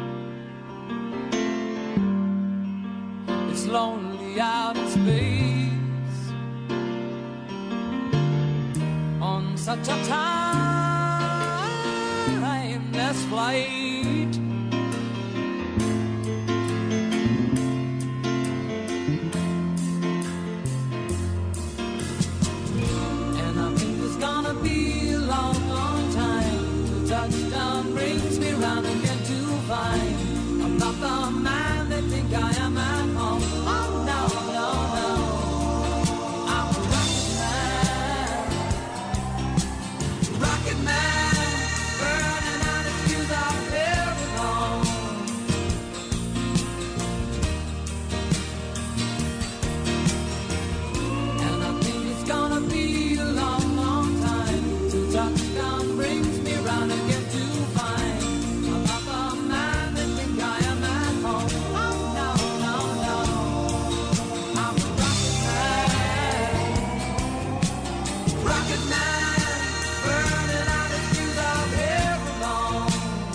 It's lonely out in space on such a timeless flight. And I think it's gonna be a long, long time till touchdown brings me round again to find I'm not the man they think I am at home. Oh no, no, no, I'm a rocket man, rocket man, burning out his fuse out very long. And I think it's gonna be a long, long time till touchdown brings me round again to find I'm not the man they think I am at home. Oh no, no, no, I'm a rocket man, rocket man, burning out his fuse out very long.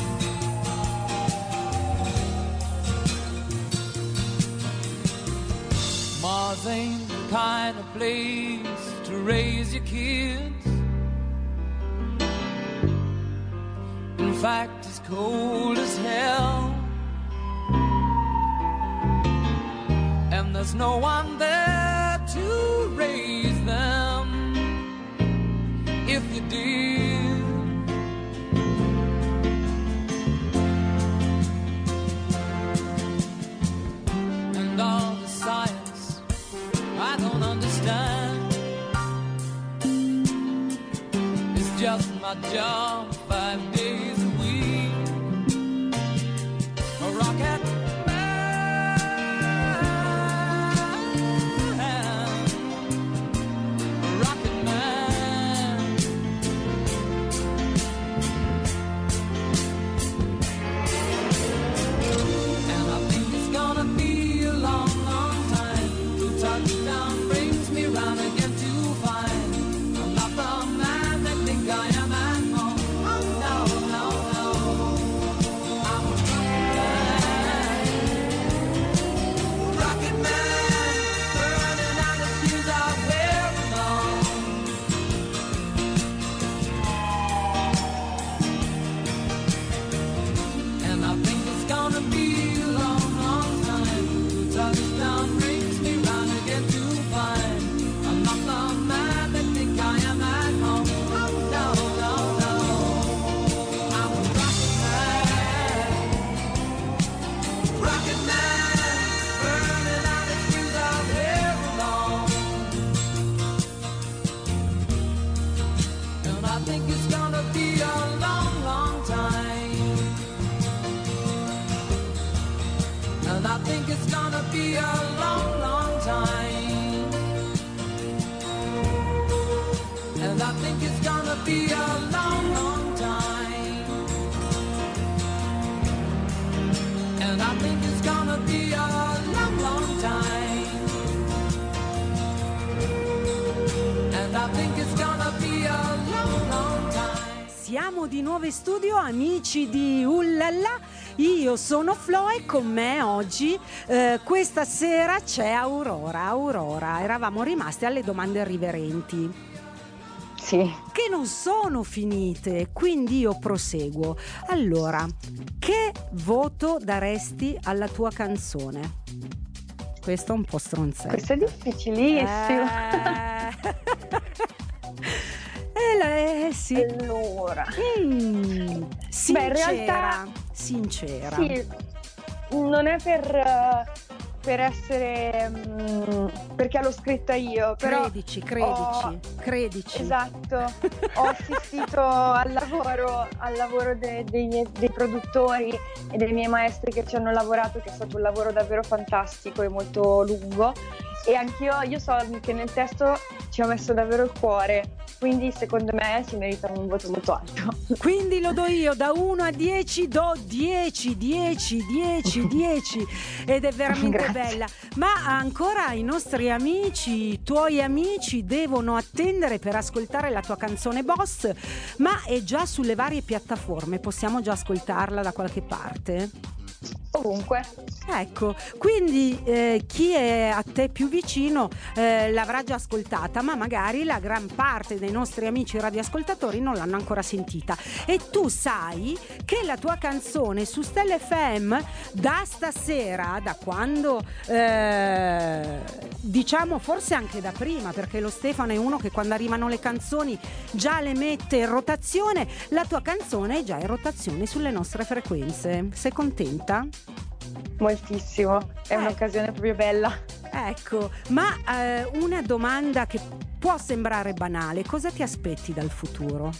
Mars ain't the kind of place to raise your kids. In fact, it's cold as hell. And there's no one there to raise them. If you did, and all the science I don't understand, it's just my job five days a week. A rocket man, a rocket man. And I think it's think it's gonna be a long, long time. Siamo di nuovo in studio, amici di Ullalla. Io sono Flo e con me oggi eh, questa sera c'è Aurora. Aurora, eravamo rimasti alle domande irriverenti. Sì. Che non sono finite, quindi io proseguo. Allora, che voto daresti alla tua canzone? Questo è un po' stronzetto. Questo è difficilissimo. Eh... eh, la- eh, sì. Allora. Mm, sincera, Beh, in realtà sincera. sì, non è per, eh, per essere mm, perché l'ho scritta io, però Credici, credici, ho- credici. Esatto, ho assistito al lavoro, al lavoro de- dei, miei- dei produttori e dei miei maestri che ci hanno lavorato, che è stato un lavoro davvero fantastico e molto lungo, e anch'io io so che nel testo ci ho messo davvero il cuore, quindi secondo me si merita un voto molto alto. Quindi lo do io, da uno a dieci do dieci, dieci, dieci, dieci, ed è veramente Grazie. bella. Ma ancora i nostri amici, i tuoi amici devono attendere per ascoltare la tua canzone Boss, ma è già sulle varie piattaforme, possiamo già ascoltarla da qualche parte? Ovunque. Ecco, quindi eh, chi è a te più vicino eh, l'avrà già ascoltata, ma magari la gran parte dei nostri amici radioascoltatori non l'hanno ancora sentita. E tu sai che la tua canzone su Stella F M da stasera, da quando eh, diciamo forse anche da prima, perché lo Stefano è uno che quando arrivano le canzoni già le mette in rotazione, la tua canzone è già in rotazione sulle nostre frequenze. Sei contenta? Moltissimo, è Eh. un'occasione proprio bella. Ecco, ma eh, una domanda che può sembrare banale, cosa ti aspetti dal futuro?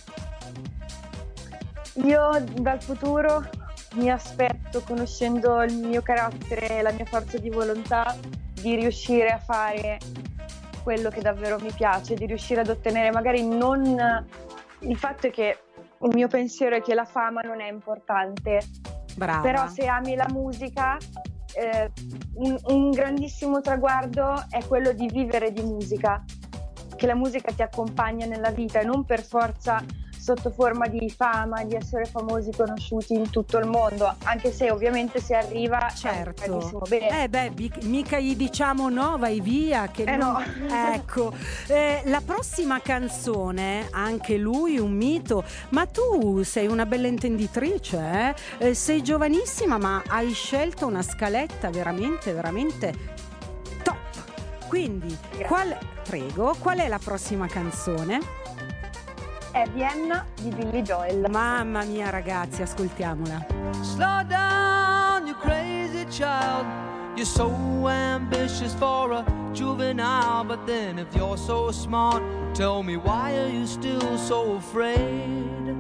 Io dal futuro mi aspetto, conoscendo il mio carattere e la mia forza di volontà, di riuscire a fare quello che davvero mi piace, di riuscire ad ottenere magari non... Il fatto è che il mio pensiero è che la fama non è importante, Brava. però se ami la musica, eh, un, un grandissimo traguardo è quello di vivere di musica, che la musica ti accompagna nella vita e non per forza sotto forma di fama, di essere famosi, conosciuti in tutto il mondo, anche se ovviamente se arriva è un Certo. grandissimo bene. Eh beh, bi- mica gli diciamo no, vai via. Che Eh non- no. Ecco, eh, la prossima canzone, anche lui un mito, ma tu sei una bella intenditrice, eh? Eh, sei giovanissima, ma hai scelto una scaletta veramente, veramente top. Quindi, qual, prego, qual è la prossima canzone? È Vienna di Billy Joel. Mamma mia ragazzi, ascoltiamola. Slow down, you crazy child. You're so ambitious for a juvenile, but then if you're so smart, tell me why are you still so afraid?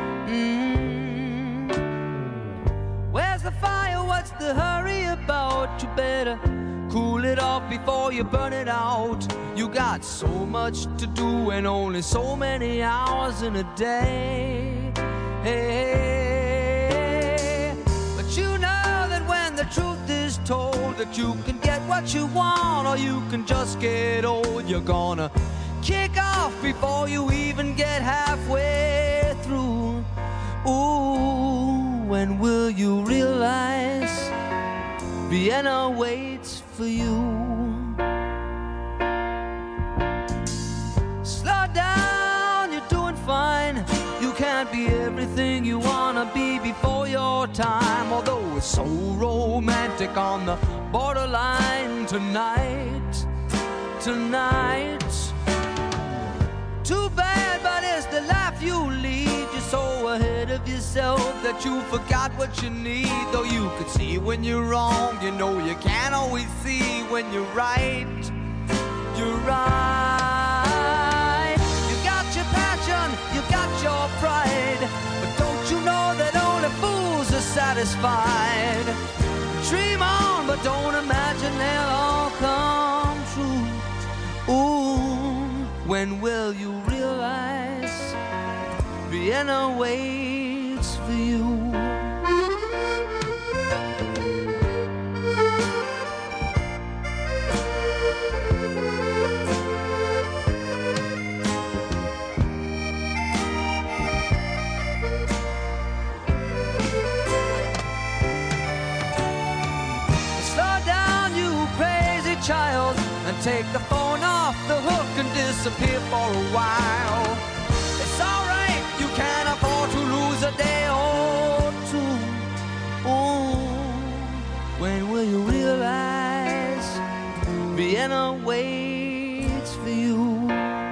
Mm. Where's the fire? What's the hurry about? You better cool it off before you burn it out. You got so much to do and only so many hours in a day. Hey, but you know that when the truth is told, that you can get what you want or you can just get old. You're gonna kick off before you even get halfway through. Ooh, when will you realize Vienna waits for you? Slow down, you're doing fine. You can't be everything you wanna be before your time. Although it's so romantic on the borderline tonight, tonight. Too bad, but it's the life you lead. You're so ahead of yourself that you forgot what you need. Though you could see when you're wrong, you know you can't always see when you're right. You're right. You got your passion, you got your pride, but don't you know that only fools are satisfied? Dream on, but don't imagine they'll all come true. Ooh, when will you realize Vienna waits for you? child and take the phone off the hook and disappear for a while. It's alright, you can't afford to lose a day or two. Ooh, when will you realize Vienna waits for you?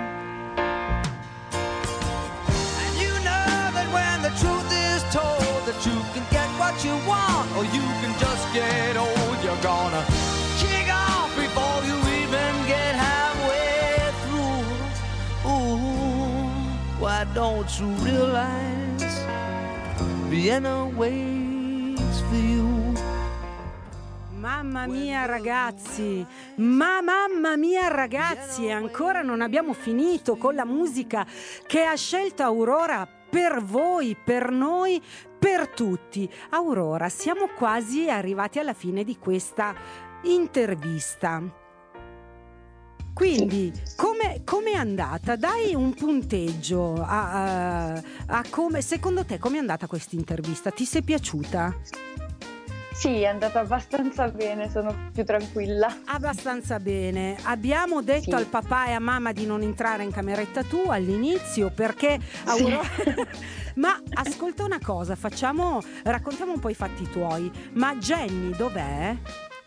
And you know that when the truth is told that you can get what you want or you can just get old, you're gonna kick off before you even get halfway through. Ooh, why don't you realize Vienna waits for you? Mamma mia ragazzi, ma mamma mia ragazzi, e ancora non abbiamo finito con la musica che ha scelto Aurora per voi, per noi, per tutti. Aurora, siamo quasi arrivati alla fine di questa intervista. Quindi, come come è andata? Dai un punteggio a, a, a come, secondo te com'è andata questa intervista? Ti sei piaciuta? Sì, è andata abbastanza bene, sono più tranquilla. Abbastanza bene. Abbiamo detto Sì. al papà e a mamma di non entrare in cameretta tua all'inizio perché Aurora... Ma ascolta una cosa, facciamo, raccontiamo un po' i fatti tuoi. Ma Jenny dov'è?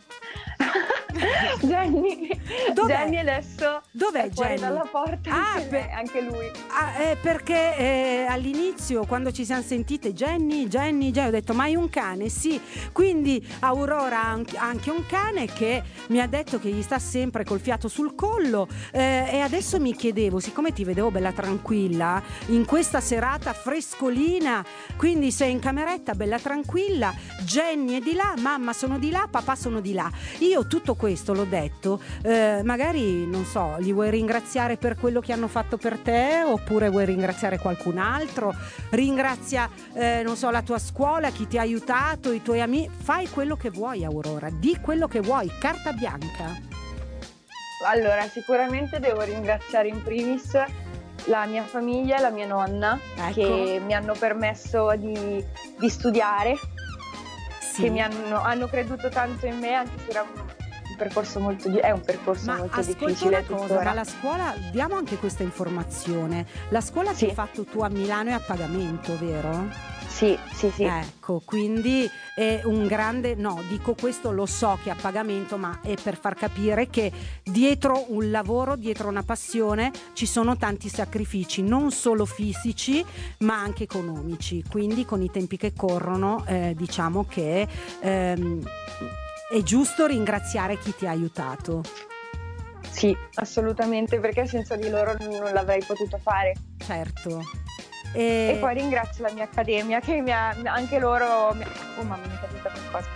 Jenny, Dov'è? Jenny adesso Dov'è è fuori Jenny? dalla porta, Ah, anche, per- lei, anche lui. Ah, eh, perché eh, all'inizio quando ci siamo sentite Jenny, Jenny, Jenny, ho detto ma hai un cane? Sì, quindi Aurora ha anche- anche un cane che mi ha detto che gli sta sempre col fiato sul collo eh, e adesso mi chiedevo, siccome ti vedevo bella tranquilla in questa serata frescolina, quindi sei in cameretta bella tranquilla, Jenny è di là, mamma sono di là, papà sono di là. Io tutto questo l'ho detto, eh, magari non so, li vuoi ringraziare per quello che hanno fatto per te oppure vuoi ringraziare qualcun altro? Ringrazia eh, non so, la tua scuola, chi ti ha aiutato, i tuoi amici. Fai quello che vuoi Aurora, di quello che vuoi, carta bianca. Allora, sicuramente devo ringraziare in primis la mia famiglia e la mia nonna, Ecco. che mi hanno permesso di, di studiare, Sì. che mi hanno, hanno creduto tanto in me, anche se era un, un percorso molto di- è un percorso Ma molto ascolta difficile una cosa, tuttora. ma la scuola, diamo anche questa informazione, la scuola che Sì. hai fatto tu a Milano è a pagamento, vero? Sì, sì, sì. Ecco, quindi è un grande, no, dico questo, lo so che è a pagamento, ma è per far capire che dietro un lavoro, dietro una passione ci sono tanti sacrifici, non solo fisici ma anche economici, quindi con i tempi che corrono eh, diciamo che ehm, è giusto ringraziare chi ti ha aiutato. Sì, assolutamente, perché senza di loro non l'avrei potuto fare. Certo. E poi ringrazio la mia accademia che mi ha, anche loro mi ha- oh mamma, mi è caduta qualcosa.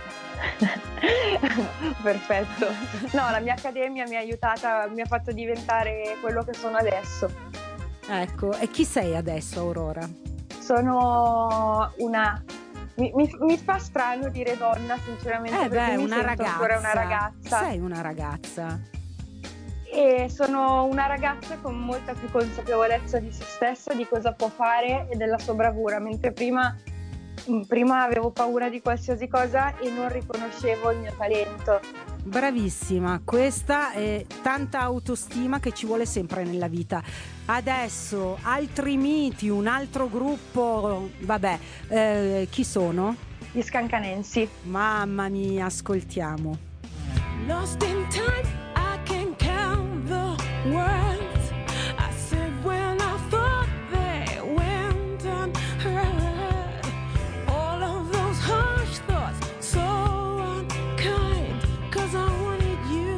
Perfetto. No, la mia accademia mi ha aiutata, mi ha fatto diventare quello che sono adesso. Ecco, e chi sei adesso Aurora? Sono una mi, mi- mi fa strano dire donna, sinceramente, Eh perché beh, mi una sento ragazza. ancora una ragazza. Sei una ragazza. E sono una ragazza con molta più consapevolezza di se stessa, di cosa può fare e della sua bravura, mentre prima, prima avevo paura di qualsiasi cosa e non riconoscevo il mio talento. Bravissima, questa è tanta autostima che ci vuole sempre nella vita. Adesso altri miti, un altro gruppo, vabbè, eh, chi sono? Gli Scancanensi. Mamma mia, ascoltiamo. Lost in time, I can count the words I said when I thought they went unheard. All of those harsh thoughts, so unkind, 'cause I wanted you.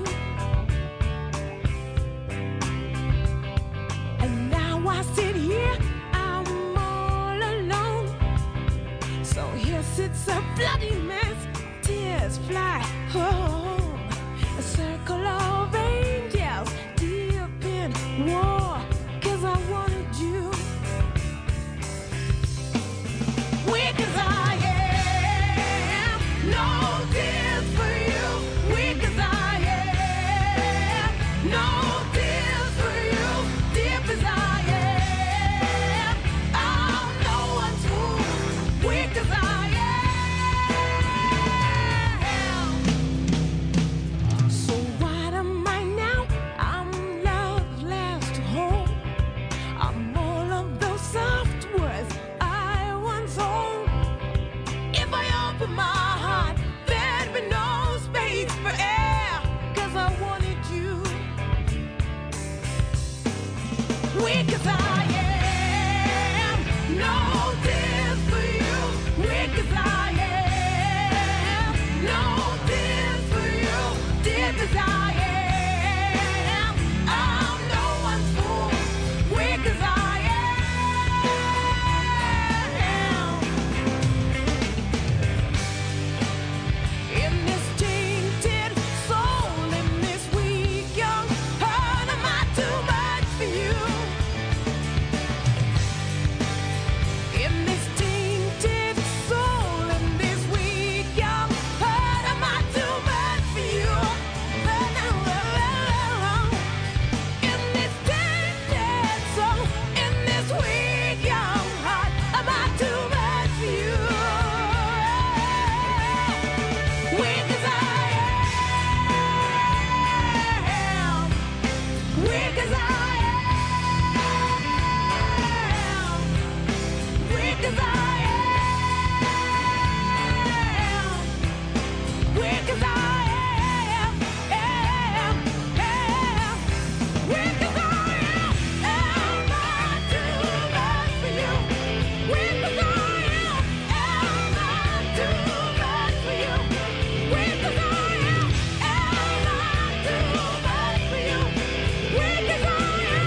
And now I sit here, I'm all alone. So here sits a bloody mess, tears fly home. A circle of angels deep in war, 'cause I wanted you. Weak as I am, no tears for you. Weak as I am, no tears for you. Deep as I am, I'm no one's fool. Weak as I am. So why do weak as I am, weak as I am, weak as I am, am, am, weak as I am. Am I too much for you? Weak as I am. Am I too much for you? Weak as I am. Am I too much for you? Weak as I am.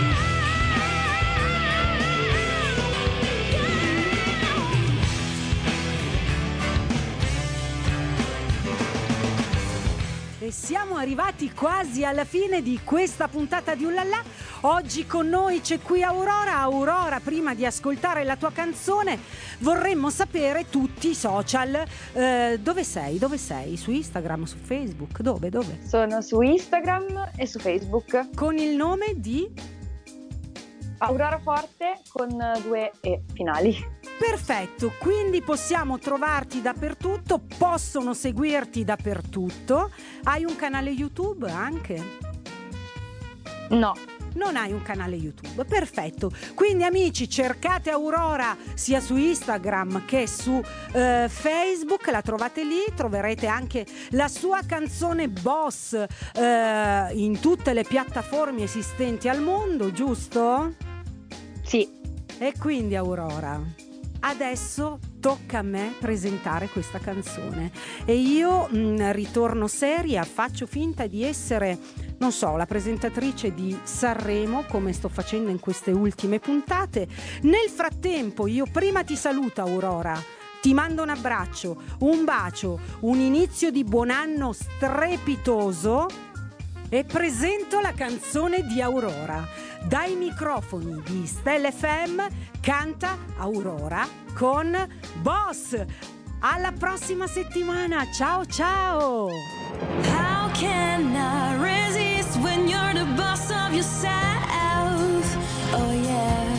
E siamo arrivati quasi alla fine di questa puntata di Ullalla. Oggi con noi c'è qui Aurora. Aurora, prima di ascoltare la tua canzone vorremmo sapere tutti i social. Eh, dove sei? Dove sei? Su Instagram, su Facebook? Dove? Dove? Sono su Instagram e su Facebook. Con il nome di... Aurora Forte con due E finali. Perfetto, quindi possiamo trovarti dappertutto, possono seguirti dappertutto. Hai un canale YouTube anche? No. Non hai un canale YouTube, perfetto. Quindi amici, cercate Aurora sia su Instagram che su eh, Facebook, la trovate lì, troverete anche la sua canzone Boss eh, in tutte le piattaforme esistenti al mondo, giusto? Sì. E quindi Aurora, adesso tocca a me presentare questa canzone e io mh, ritorno seria, faccio finta di essere, non so, la presentatrice di Sanremo, come sto facendo in queste ultime puntate. Nel frattempo io prima ti saluto Aurora, ti mando un abbraccio, un bacio, un inizio di buon anno strepitoso e presento la canzone di Aurora. Dai microfoni di Stella F M canta Aurora con Boss. Alla prossima settimana, ciao ciao. How can I resist when you're the boss of yourself? Oh yeah.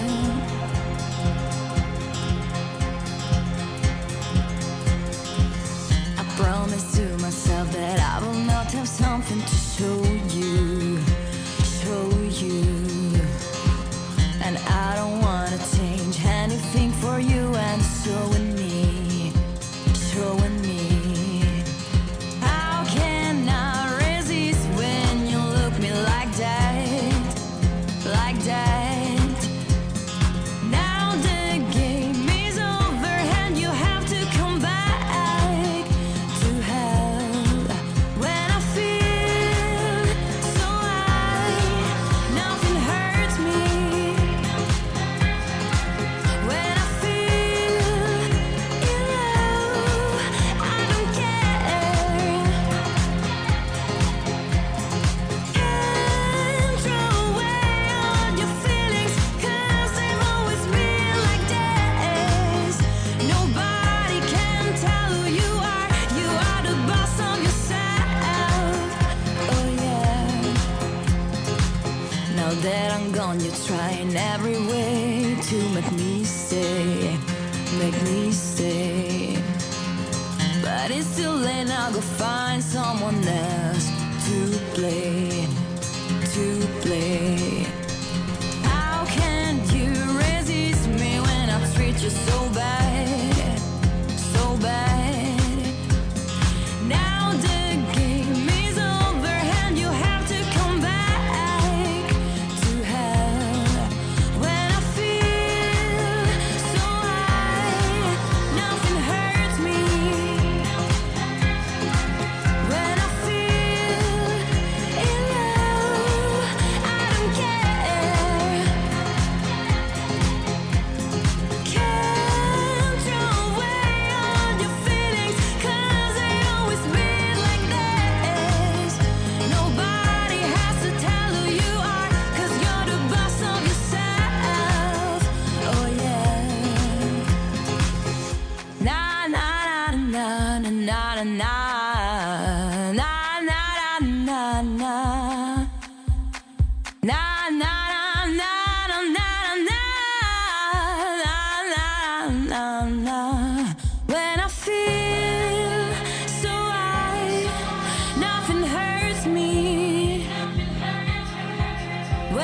I promise to myself that I will not have something to show you, show you. And I don't wanna change anything for you, and so in me, so in me. How can I resist when you look me like that, like that? Now the game is over and you have to come back to hell. When I feel so high, nothing hurts me. When I feel in love, I don't care. Can't throw away all your feelings, 'cause they've always been like this. Nobody can tell who you are. You are the boss of yourself. Oh yeah. Now that I'm gone, you're trying every way to make me stay, make me stay. But it's too late now, go find someone else to play, to play. How can you resist me when I treat you so bad, so bad? Now the game is over and you have to come back to hell. When I feel so high, nothing hurts me. When I feel in love, I don't care. Can't throw away all your feelings, 'cause they always been like this. Nobody has to tell who you are, 'cause you're the boss of yourself. Oh yeah. Na na na na na na na na na na na. Na na na na na na na na na. When I feel so high, nothing hurts me.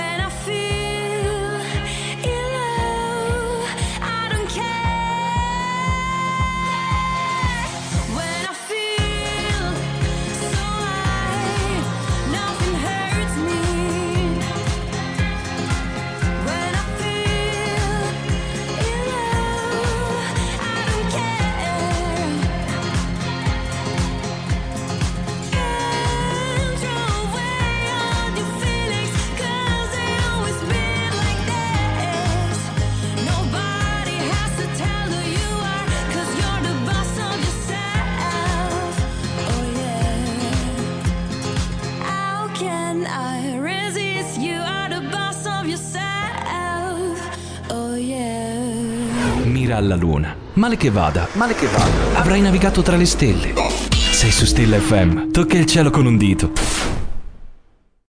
can I resist? You are the boss of yourself. Oh yeah. Mira alla luna. Male che vada, male che vada. Avrai navigato tra le stelle. Sei su Stella F M. Tocca il cielo con un dito.